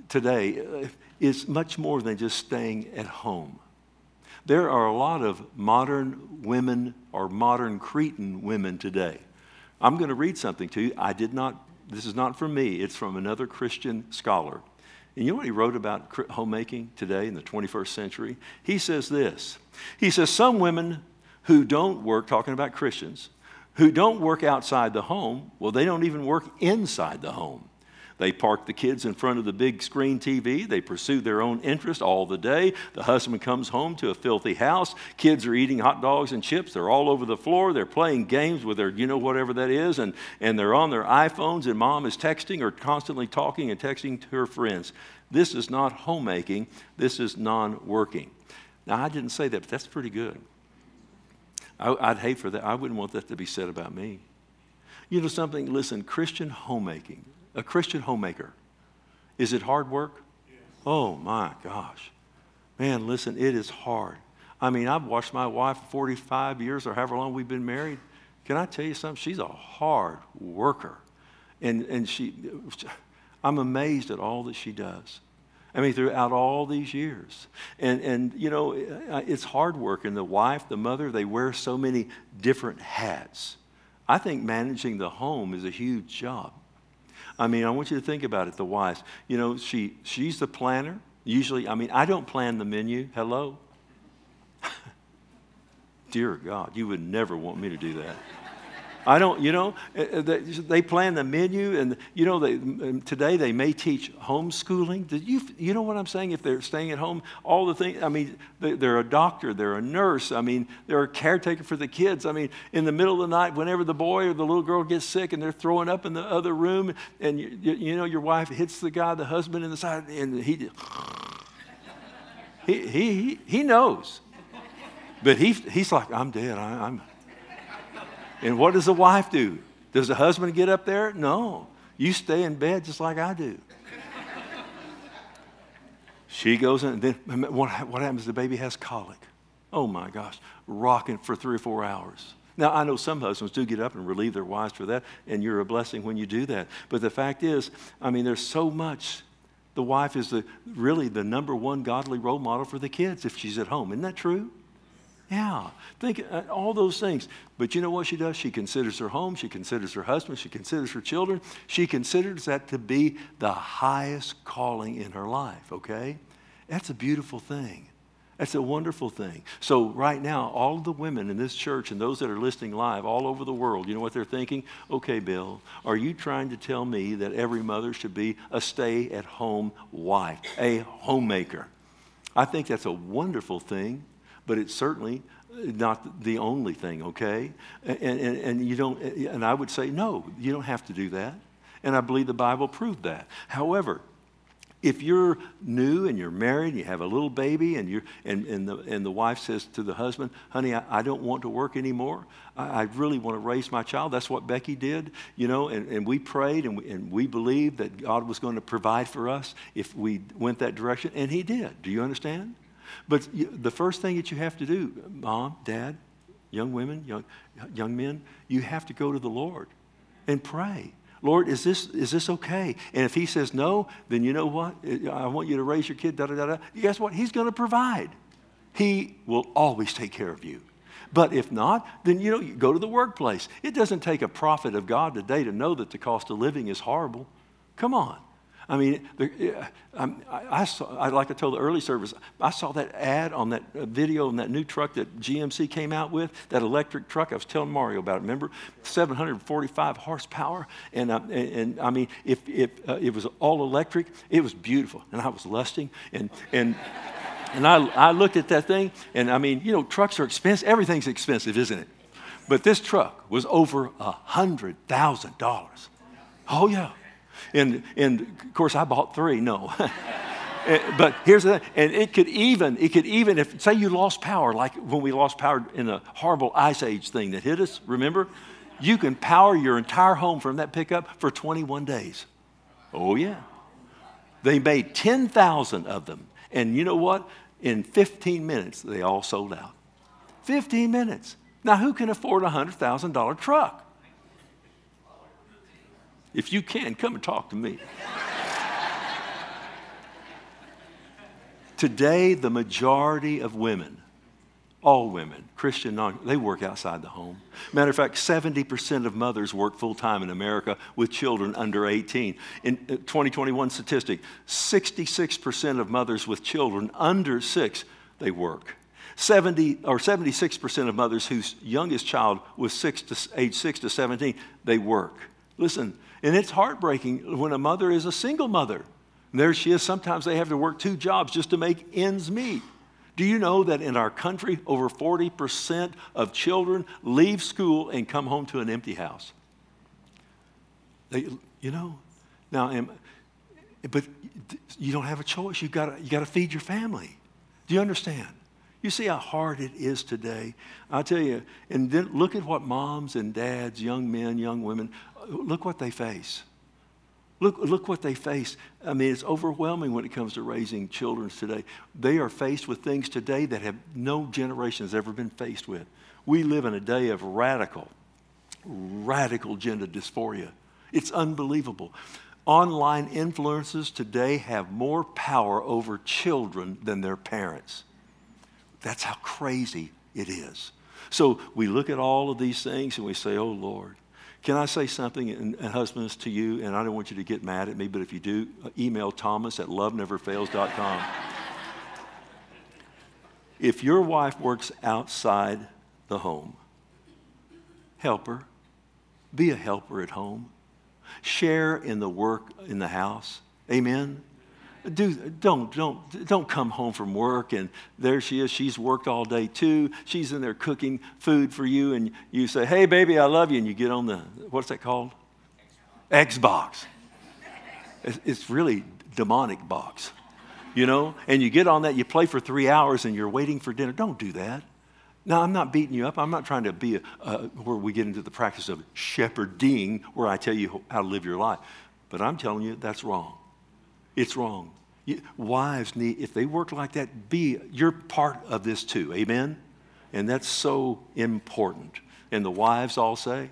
today is much more than just staying at home. There are a lot of modern women or modern Cretan women today. I'm going to read something to you. I did not. This is not from me. It's from another Christian scholar. And you know what he wrote about homemaking today in the twenty-first century? He says this. He says, some women who don't work, talking about Christians, who don't work outside the home, well, they don't even work inside the home. They park the kids in front of the big screen T V. They pursue their own interest all the day. The husband comes home to a filthy house. Kids are eating hot dogs and chips. They're all over the floor. They're playing games with their, you know, whatever that is, and, and they're on their iPhones, and mom is texting or constantly talking and texting to her friends. This is not homemaking. This is non-working. Now, I didn't say that, but that's pretty good. I, I'd hate for that. I wouldn't want that to be said about me. You know something? Listen, Christian homemaking, a Christian homemaker, is it hard work? Yes. Oh, my gosh. Man, listen, it is hard. I mean, I've watched my wife for forty-five years or however long we've been married. Can I tell you something? She's a hard worker. And, and she, I'm amazed at all that she does. I mean, throughout all these years. And, and, you know, it's hard work. And the wife, the mother, they wear so many different hats. I think managing the home is a huge job. I mean, I want you to think about it, the wife. You know, she she's the planner. Usually, I mean, I don't plan the menu. Hello? Dear God, you would never want me to do that. I don't, you know, they plan the menu, and, you know, they, today they may teach homeschooling. Did you, you know what I'm saying? If they're staying at home, all the things, I mean, they're a doctor, they're a nurse, I mean, they're a caretaker for the kids. I mean, in the middle of the night, whenever the boy or the little girl gets sick and they're throwing up in the other room, and, you, you know, your wife hits the guy, the husband in the side, and he, he, he, he knows. But he, he's like, I'm dead, I, I'm... And what does the wife do? Does the husband get up there? No. You stay in bed just like I do. She goes in, and then what, what happens? The baby has colic. Oh, my gosh. Rocking for three or four hours. Now, I know some husbands do get up and relieve their wives for that, and you're a blessing when you do that. But the fact is, I mean, there's so much. The wife is the, really the number one godly role model for the kids if she's at home. Isn't that true? Yeah, think uh, all those things. But you know what she does? She considers her home. She considers her husband. She considers her children. She considers that to be the highest calling in her life, okay? That's a beautiful thing. That's a wonderful thing. So right now, all of the women in this church and those that are listening live all over the world, you know what they're thinking? Okay, Bill, are you trying to tell me that every mother should be a stay-at-home wife, a homemaker? I think that's a wonderful thing. But it's certainly not the only thing, okay? And, and, and you don't, and I would say, no, you don't have to do that. And I believe the Bible proved that. However, if you're new and you're married and you have a little baby and you're and, and the and the wife says to the husband, honey, I, I don't want to work anymore. I, I really want to raise my child. That's what Becky did, you know, and, and we prayed and we, and we believed that God was going to provide for us if we went that direction, and he did. Do you understand? But the first thing that you have to do, mom, dad, young women, young, young men, you have to go to the Lord and pray. Lord, is this, is this okay? And if he says no, then you know what? I want you to raise your kid, da, da, da, da. Guess what? He's going to provide. He will always take care of you. But if not, then, you know, you go to the workplace. It doesn't take a prophet of God today to know that the cost of living is horrible. Come on. I mean, the, I, I saw, I, like I told the early service, I saw that ad on that video on that new truck that G M C came out with, that electric truck. I was telling Mario about it, remember? seven hundred forty-five horsepower. And, uh, and, and I mean, if, if uh, it was all electric, it was beautiful. And I was lusting. And, and, and I, I looked at that thing, and I mean, you know, trucks are expensive. Everything's expensive, isn't it? But this truck was over one hundred thousand dollars. Oh, yeah. And, and of course, I bought three. No. But here's the thing. And it could even, it could even, if, say you lost power, like when we lost power in a horrible ice age thing that hit us, remember? You can power your entire home from that pickup for twenty-one days. Oh, yeah. They made ten thousand of them. And you know what? In fifteen minutes, they all sold out. fifteen minutes. Now, who can afford a one hundred thousand dollars truck? If you can, come and talk to me. Today, the majority of women, all women, Christian, non, they work outside the home. Matter of fact, seventy percent of mothers work full-time in America with children under eighteen. In twenty twenty-one statistic, sixty-six percent of mothers with children under six, they work. seventy or seventy-six percent of mothers whose youngest child was six to, age six to seventeen, they work. Listen, and it's heartbreaking when a mother is a single mother. There she is. Sometimes they have to work two jobs just to make ends meet. Do you know that in our country, over forty percent of children leave school and come home to an empty house? They, you know, now, am, but you don't have a choice. You've got to, you got to feed your family. Do you understand? You see how hard it is today? I'll tell you, and then look at what moms and dads, young men, young women, look what they face. Look, look what they face. I mean, it's overwhelming when it comes to raising children today. They are faced with things today that have no generation has ever been faced with. We live in a day of radical, radical gender dysphoria. It's unbelievable. Online influencers today have more power over children than their parents. That's how crazy it is. So we look at all of these things and we say, oh, Lord. Can I say something, and, and husbands, to you, and I don't want you to get mad at me, but if you do, email Thomas at love never fails dot com. If your wife works outside the home, help her. Be a helper at home. Share in the work in the house. Amen? Do, don't, don't, don't come home from work and there she is. She's worked all day too. She's in there cooking food for you and you say, hey, baby, I love you. And you get on the, what's that called? Xbox. Xbox. It's, it's really demonic box, you know? And you get on that, you play for three hours and you're waiting for dinner. Don't do that. Now, I'm not beating you up. I'm not trying to be a, uh, where we get into the practice of shepherding where I tell you how to live your life. But I'm telling you, that's wrong. It's wrong. You, wives need, if they work like that, be, you're part of this too. Amen? And that's so important. And the wives all say?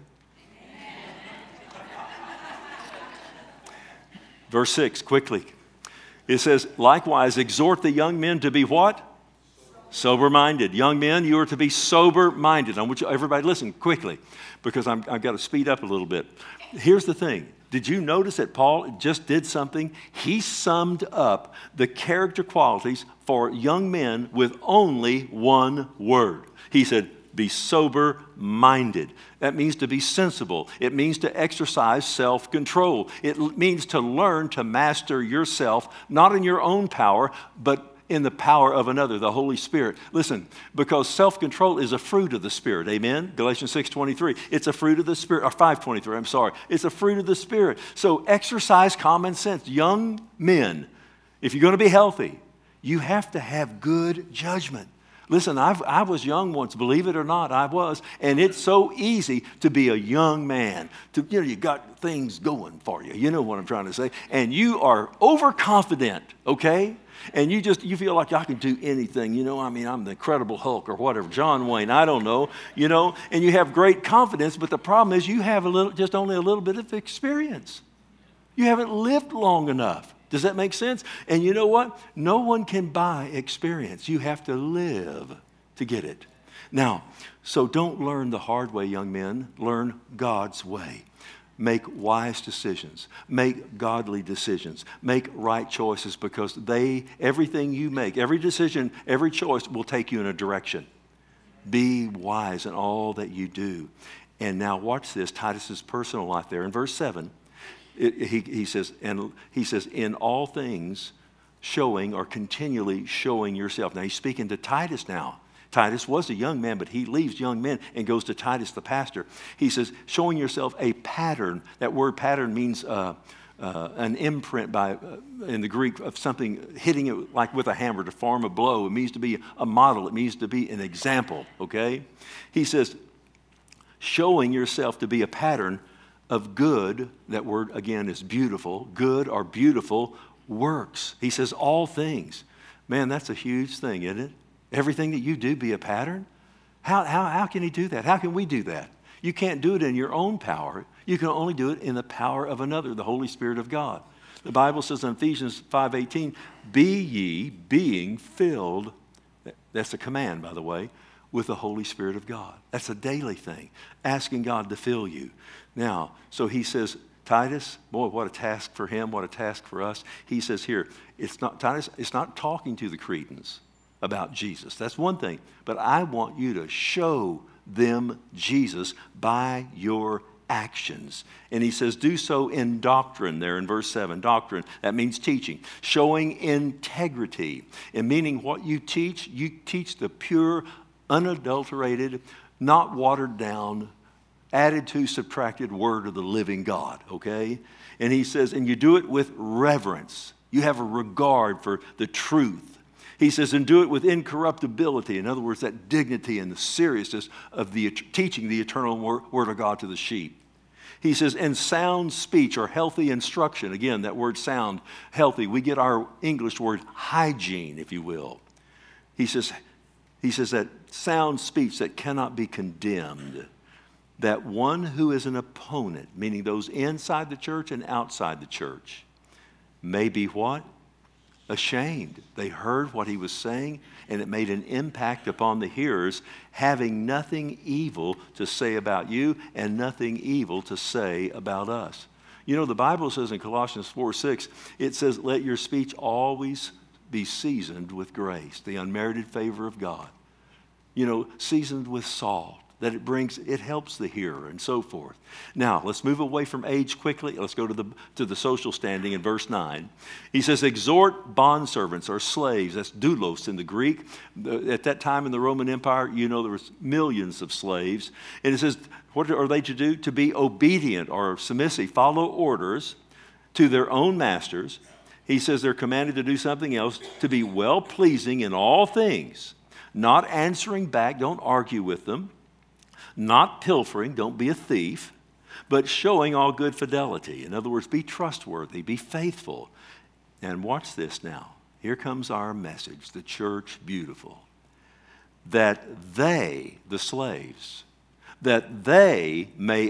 Verse six, quickly. It says, likewise, exhort the young men to be what? Sober-minded. Young men, you are to be sober-minded. I want you, everybody listen quickly because I'm, I've got to speed up a little bit. Here's the thing. Did you notice that Paul just did something? He summed up the character qualities for young men with only one word. He said, be sober-minded. That means to be sensible. It means to exercise self-control. It means to learn to master yourself, not in your own power, but in the power of another, the Holy Spirit. Listen, because self-control is a fruit of the Spirit. Amen? Galatians six twenty-three. It's a fruit of the Spirit. Or five twenty-three, I'm sorry. It's a fruit of the Spirit. So exercise common sense. Young men, if you're going to be healthy, you have to have good judgment. Listen, I've, I was young once, believe it or not, I was. And it's so easy to be a young man. To, you know, you got things going for you. You know what I'm trying to say. And you are overconfident, okay? And you just, you feel like I can do anything. You know, I mean, I'm the Incredible Hulk or whatever, John Wayne, I don't know, you know. And you have great confidence, but the problem is you have a little, just only a little bit of experience. You haven't lived long enough. Does that make sense? And you know what? No one can buy experience. You have to live to get it. Now, so don't learn the hard way, young men. Learn God's way. Make wise decisions. Make godly decisions. Make right choices because they, everything you make, every decision, every choice will take you in a direction. Be wise in all that you do. And now watch this, Titus's personal life there in verse seven. It, he, he says, and he says, in all things, showing or continually showing yourself. Now he's speaking to Titus now. Titus was a young man, but he leaves young men and goes to Titus the pastor. He says, showing yourself a pattern. That word pattern means uh, uh, an imprint by, uh, in the Greek of something hitting it like with a hammer to form a blow. It means to be a model. It means to be an example, okay? He says, showing yourself to be a pattern of good, that word again is beautiful, good or beautiful works. He says all things. Man, that's a huge thing, isn't it? Everything that you do be a pattern? How, how, how can he do that? How can we do that? You can't do it in your own power. You can only do it in the power of another, the Holy Spirit of God. The Bible says in Ephesians five eighteen, be ye being filled, that's a command, by the way, with the Holy Spirit of God. That's a daily thing, asking God to fill you. Now, so he says, Titus, boy, what a task for him, what a task for us. He says here, it's not, Titus, it's not talking to the Cretans about Jesus. That's one thing. But I want you to show them Jesus by your actions. And he says, do so in doctrine, there in verse seven. Doctrine, that means teaching. Showing integrity. And meaning what you teach, you teach the pure, unadulterated, not watered down, added to, subtracted word of the living God, okay? And he says, and you do it with reverence. You have a regard for the truth. He says, and do it with incorruptibility. In other words, that dignity and the seriousness of the teaching the eternal word of God to the sheep. He says, and sound speech or healthy instruction. Again, that word sound, healthy. We get our English word hygiene, if you will. He says, he says that sound speech that cannot be condemned. That one who is an opponent, meaning those inside the church and outside the church, may be what? Ashamed. They heard what he was saying, and it made an impact upon the hearers, having nothing evil to say about you and nothing evil to say about us. You know, the Bible says in Colossians four six, it says, let your speech always be seasoned with grace, the unmerited favor of God. You know, seasoned with salt. That it brings, it helps the hearer and so forth. Now, let's move away from age quickly. Let's go to the, to the social standing in verse nine. He says, exhort bondservants or slaves. That's doulos in the Greek. At that time in the Roman Empire, you know, there was millions of slaves. And it says, what are they to do? To be obedient or submissive, follow orders to their own masters. He says they're commanded to do something else, to be well-pleasing in all things, not answering back, don't argue with them. Not pilfering, don't be a thief, but showing all good fidelity. In other words, be trustworthy, be faithful. And watch this now. Here comes our message, the church beautiful. That they, the slaves, that they may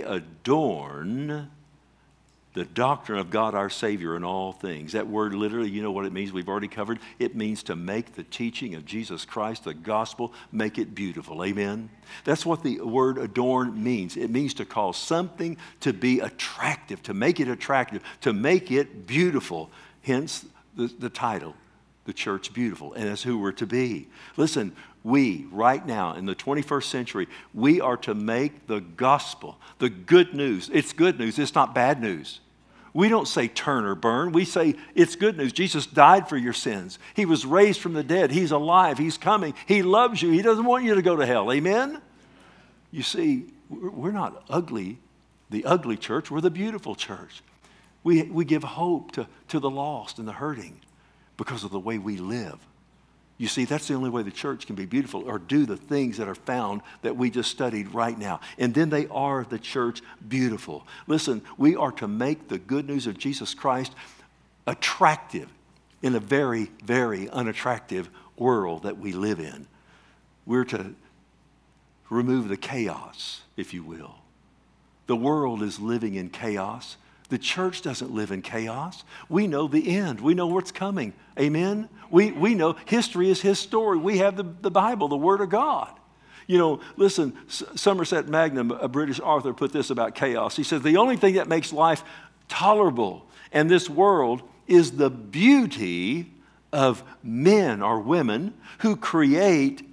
adorn the doctrine of God our Savior in all things. That word literally, you know what it means? We've already covered. It means to make the teaching of Jesus Christ, the gospel, make it beautiful. Amen? That's what the word adorn means. It means to cause something to be attractive, to make it attractive, to make it beautiful. Hence the, the title, The Church Beautiful, and that's who we're to be. Listen, we, right now, in the twenty-first century, we are to make the gospel, the good news. It's good news. It's not bad news. We don't say turn or burn. We say it's good news. Jesus died for your sins. He was raised from the dead. He's alive. He's coming. He loves you. He doesn't want you to go to hell. Amen? You see, we're not ugly, the ugly church. We're the beautiful church. We, we give hope to, to the lost and the hurting because of the way we live. You see, that's the only way the church can be beautiful, or do the things that are found that we just studied right now. And then they are the church beautiful. Listen, we are to make the good news of Jesus Christ attractive in a very, very unattractive world that we live in. We're to remove the chaos, if you will. The world is living in chaos. The church doesn't live in chaos. We know the end. We know what's coming. Amen? We, we know history is his story. We have the, the Bible, the Word of God. You know, listen, Somerset Maugham, a British author, put this about chaos. He says, the only thing that makes life tolerable in this world is the beauty of men or women who create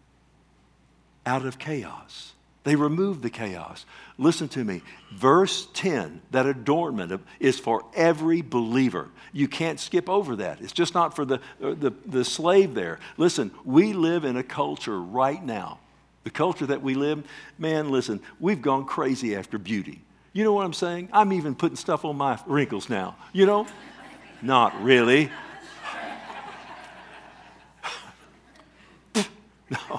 out of chaos. They remove the chaos. Listen to me. Verse ten, that adornment of, is for every believer. You can't skip over that. It's just not for the, the, the slave there. Listen, we live in a culture right now. The culture that we live, man, listen, we've gone crazy after beauty. You know what I'm saying? I'm even putting stuff on my wrinkles now. You know? Not really. No.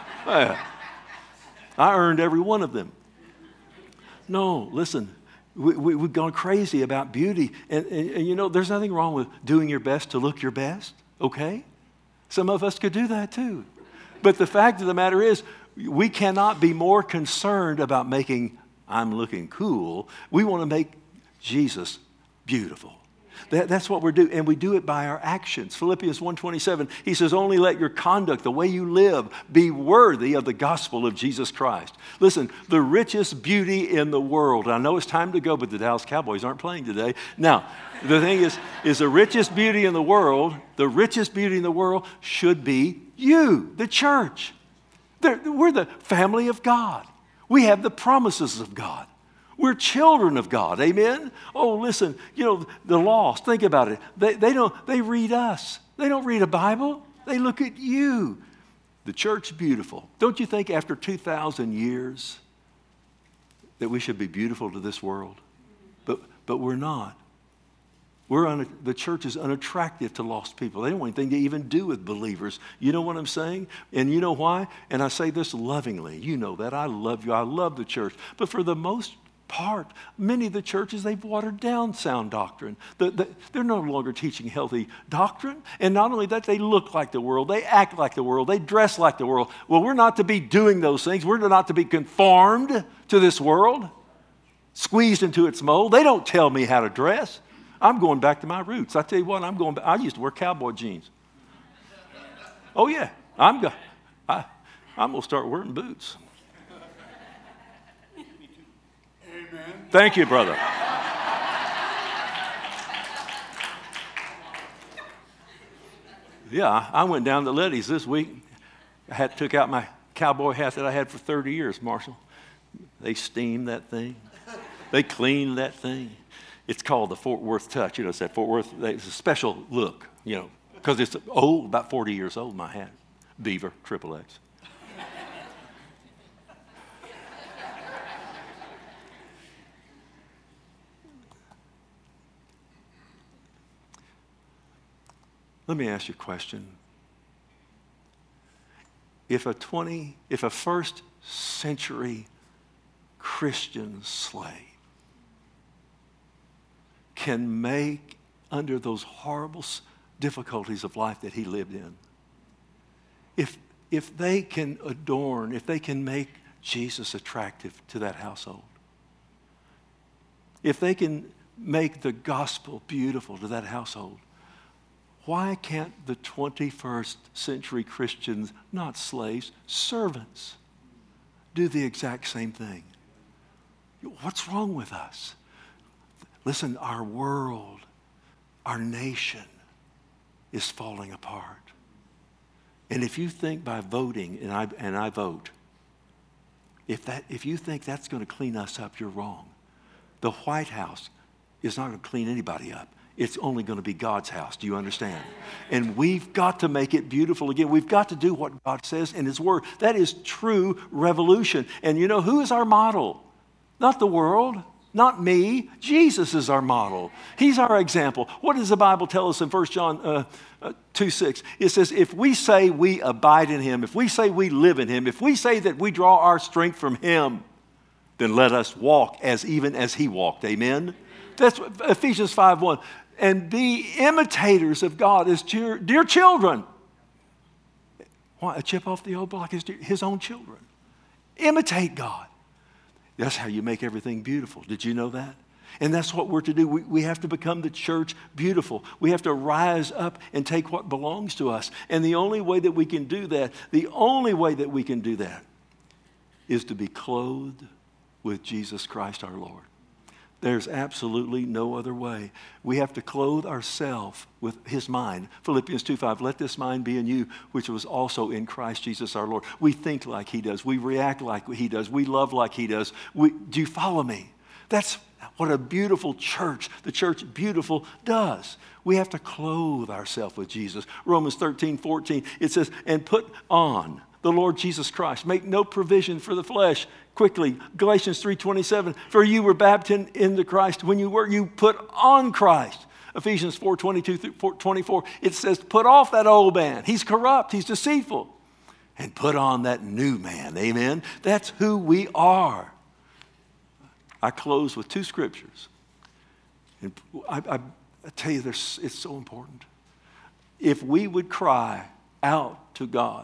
I earned every one of them. No, listen, we, we, we've gone crazy about beauty. And, and, and you know, there's nothing wrong with doing your best to look your best, okay? Some of us could do that too. But the fact of the matter is, we cannot be more concerned about making, I'm looking cool. We want to make Jesus beautiful. That, that's what we're doing, and we do it by our actions. Philippians one twenty-seven, he says, only let your conduct, the way you live, be worthy of the gospel of Jesus Christ. Listen, the richest beauty in the world, I know it's time to go, but the Dallas Cowboys aren't playing today. Now, the thing is, is the richest beauty in the world, the richest beauty in the world should be you, the church. They're, we're the family of God. We have the promises of God. We're children of God. Amen? Oh, listen, you know, the lost, think about it. They, they don't, they read us. They don't read a Bible. They look at you. The church is beautiful. Don't you think after two thousand years that we should be beautiful to this world? But, but we're not. We're un, the church is unattractive to lost people. They don't want anything to even do with believers. You know what I'm saying? And you know why? And I say this lovingly. You know that. I love you. I love the church. But for the most part, many of the churches, they've watered down sound doctrine. The, the, they're no longer teaching healthy doctrine. And not only that, they look like the world. They act like the world. They dress like the world. Well, we're not to be doing those things. We're not to be conformed to this world, squeezed into its mold. They don't tell me how to dress. I'm going back to my roots. I tell you what, I'm going back. I used to wear cowboy jeans. Oh, yeah. I'm, go, I, I'm going to start wearing boots. Amen. Thank you, brother. Yeah, I went down to Letty's this week. I had took out my cowboy hat that I had for thirty years, Marshall. They steamed that thing. They cleaned that thing. It's called the Fort Worth touch. You know, it's that Fort Worth, it's a special look, you know, because it's old, about forty years old, my hat. Beaver, triple X. Let me ask you a question. If a twenty, if a first century Christian slave can make, under those horrible difficulties of life that he lived in, if, if they can adorn, if they can make Jesus attractive to that household, if they can make the gospel beautiful to that household, why can't the twenty-first century Christians, not slaves, servants, do the exact same thing? What's wrong with us? Listen, our world, our nation is falling apart. And if you think by voting, and I, and I vote, if, that, if you think that's going to clean us up, you're wrong. The White House is not going to clean anybody up. It's only going to be God's house. Do you understand? And we've got to make it beautiful again. We've got to do what God says in His Word. That is true revolution. And you know, who is our model? Not the world. Not me. Jesus is our model. He's our example. What does the Bible tell us in First John uh, uh, two six? It says, if we say we abide in Him, if we say we live in Him, if we say that we draw our strength from Him, then let us walk as even as He walked. Amen? That's what Ephesians five one. And be imitators of God as dear, dear children. Why? A chip off the old block is His own children. Imitate God. That's how you make everything beautiful. Did you know that? And that's what we're to do. We, we have to become the church beautiful. We have to rise up and take what belongs to us. And the only way that we can do that, the only way that we can do that is to be clothed with Jesus Christ our Lord. There's absolutely no other way. We have to clothe ourselves with His mind. Philippians two five, let this mind be in you, which was also in Christ Jesus our Lord. We think like He does. We react like He does. We love like He does. We, do you follow me? That's what a beautiful church, the church beautiful, does. We have to clothe ourselves with Jesus. Romans thirteen fourteen, it says, and put on the Lord Jesus Christ. Make no provision for the flesh. Quickly, Galatians three twenty-seven, for you were baptized into Christ. When you were, you put on Christ. Ephesians four twenty-two through twenty-four, it says, put off that old man. He's corrupt. He's deceitful. And put on that new man. Amen? That's who we are. I close with two scriptures. And I, I, I tell you, it's so important. If we would cry out to God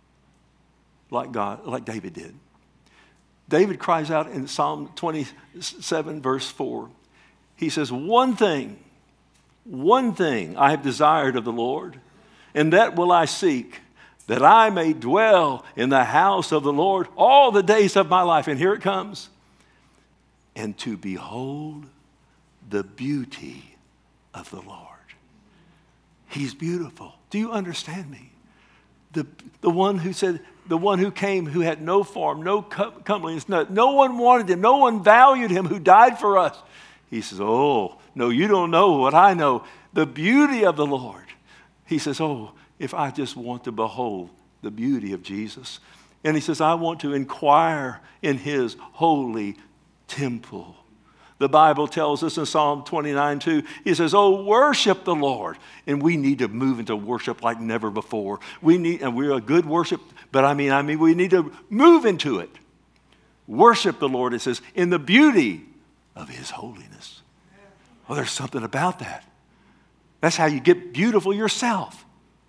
like God, like David did. David cries out in Psalm twenty-seven, verse four. He says, one thing, one thing I have desired of the Lord, and that will I seek, that I may dwell in the house of the Lord all the days of my life. And here it comes. And to behold the beauty of the Lord. He's beautiful. Do you understand me? the, the one who said, the one who came who had no form, no comeliness, no, no one wanted him, no one valued him, who died for us. He says, oh, no, you don't know what I know. The beauty of the Lord. He says, oh, if I just want to behold the beauty of Jesus. And he says, I want to inquire in his holy temple. The Bible tells us in Psalm twenty-nine two, he says, oh, worship the Lord. And we need to move into worship like never before. We need, and we're a good worship, but I mean, I mean, we need to move into it. Worship the Lord, it says, in the beauty of his holiness. Well, there's something about that. That's how you get beautiful yourself.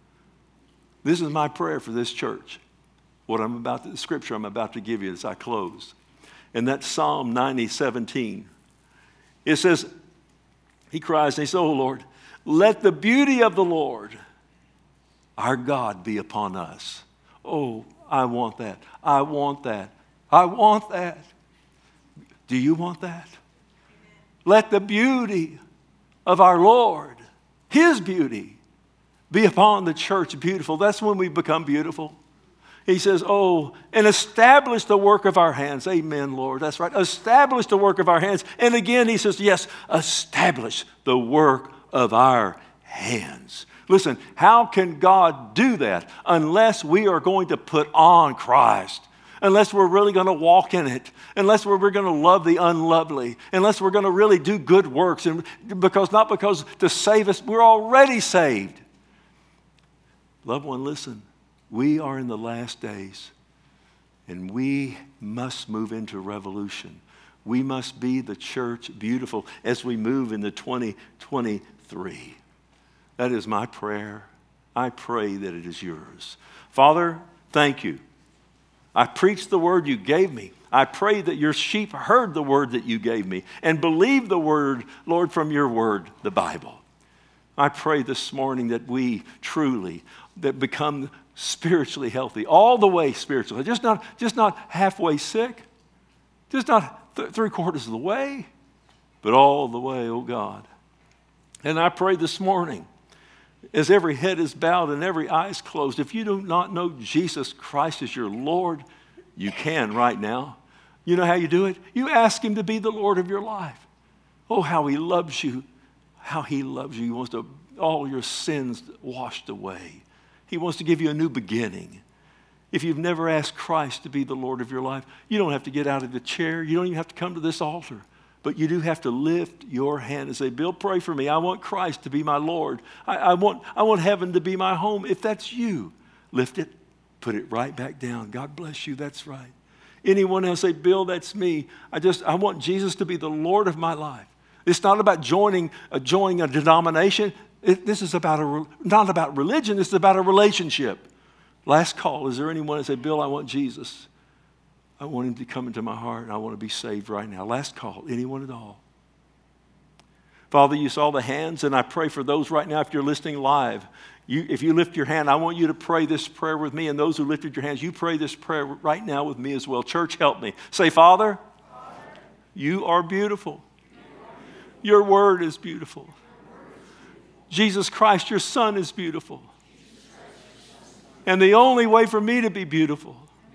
This is my prayer for this church. What I'm about to, the scripture I'm about to give you as I close. And that's Psalm ninety seventeen. It says, he cries and he says, oh Lord, let the beauty of the Lord, our God, be upon us. Oh, I want that. I want that. I want that. Do you want that? Let the beauty of our Lord, his beauty, be upon the church beautiful. That's when we become beautiful. He says, oh, and establish the work of our hands. Amen, Lord. That's right. Establish the work of our hands. And again, he says, yes, establish the work of our hands. Listen, how can God do that unless we are going to put on Christ? Unless we're really going to walk in it, unless we're, we're going to love the unlovely, unless we're going to really do good works, and because not because to save us, we're already saved. Loved one, listen, we are in the last days, and we must move into revolution. We must be the church beautiful as we move into twenty twenty-three. That is my prayer. I pray that it is yours. Father, thank you. I preached the word you gave me. I pray that your sheep heard the word that you gave me and believed the word, Lord, from your word, the Bible. I pray this morning that we truly that become spiritually healthy, all the way spiritually, just not, just not halfway sick, just not th- three quarters of the way, but all the way, oh God. And I pray this morning, as every head is bowed and every eye is closed, if you do not know Jesus Christ as your Lord, you can right now. You know how you do it? You ask him to be the Lord of your life. Oh, how he loves you. How he loves you. He wants to all your sins washed away. He wants to give you a new beginning. If you've never asked Christ to be the Lord of your life, you don't have to get out of the chair. You don't even have to come to this altar. But you do have to lift your hand and say, Bill, pray for me. I want Christ to be my Lord. I, I, want, I want heaven to be my home. If that's you, lift it, put it right back down. God bless you. That's right. Anyone else say, Bill, that's me. I just, I want Jesus to be the Lord of my life. It's not about joining, uh, joining a denomination. It, this is about a, not about religion. This is about a relationship. Last call. Is there anyone that say, Bill, I want Jesus. I want him to come into my heart, and I want to be saved right now. Last call. Anyone at all? Father, you saw the hands, and I pray for those right now. If you're listening live, you, if you lift your hand, I want you to pray this prayer with me. And those who lifted your hands, you pray this prayer right now with me as well. Church, help me. Say, Father, Father you are beautiful. Your word is beautiful. Jesus Christ, your Son, is beautiful. And the only way for me to be beautiful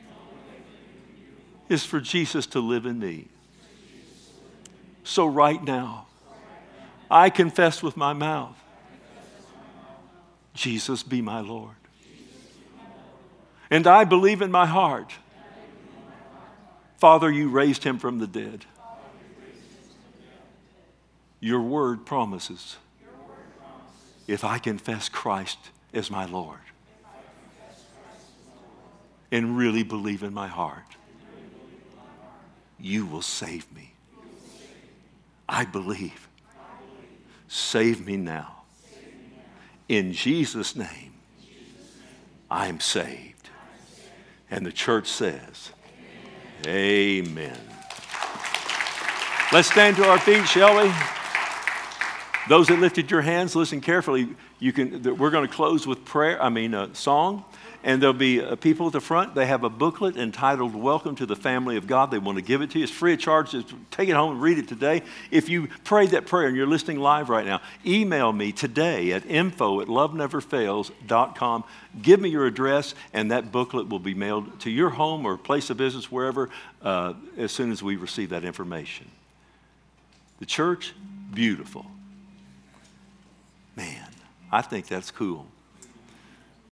is for Jesus to live in me. So right now, I confess with my mouth, Jesus be my Lord. And I believe in my heart, Father, you raised him from the dead. Your word promises, if I confess Christ as my Lord and really believe in my heart, you will save me. I believe. Save me now. In Jesus' name, I am saved. And the church says, amen. Let's stand to our feet, shall we? Those that lifted your hands, listen carefully. You can. We're going to close with prayer. I mean, a song. And there'll be uh, people at the front. They have a booklet entitled Welcome to the Family of God. They want to give it to you. It's free of charge. Just take it home and read it today. If you prayed that prayer and you're listening live right now, email me today at info at love never fails dot com. Give me your address, and that booklet will be mailed to your home or place of business, wherever, uh, as soon as we receive that information. The church, beautiful. Man, I think that's cool.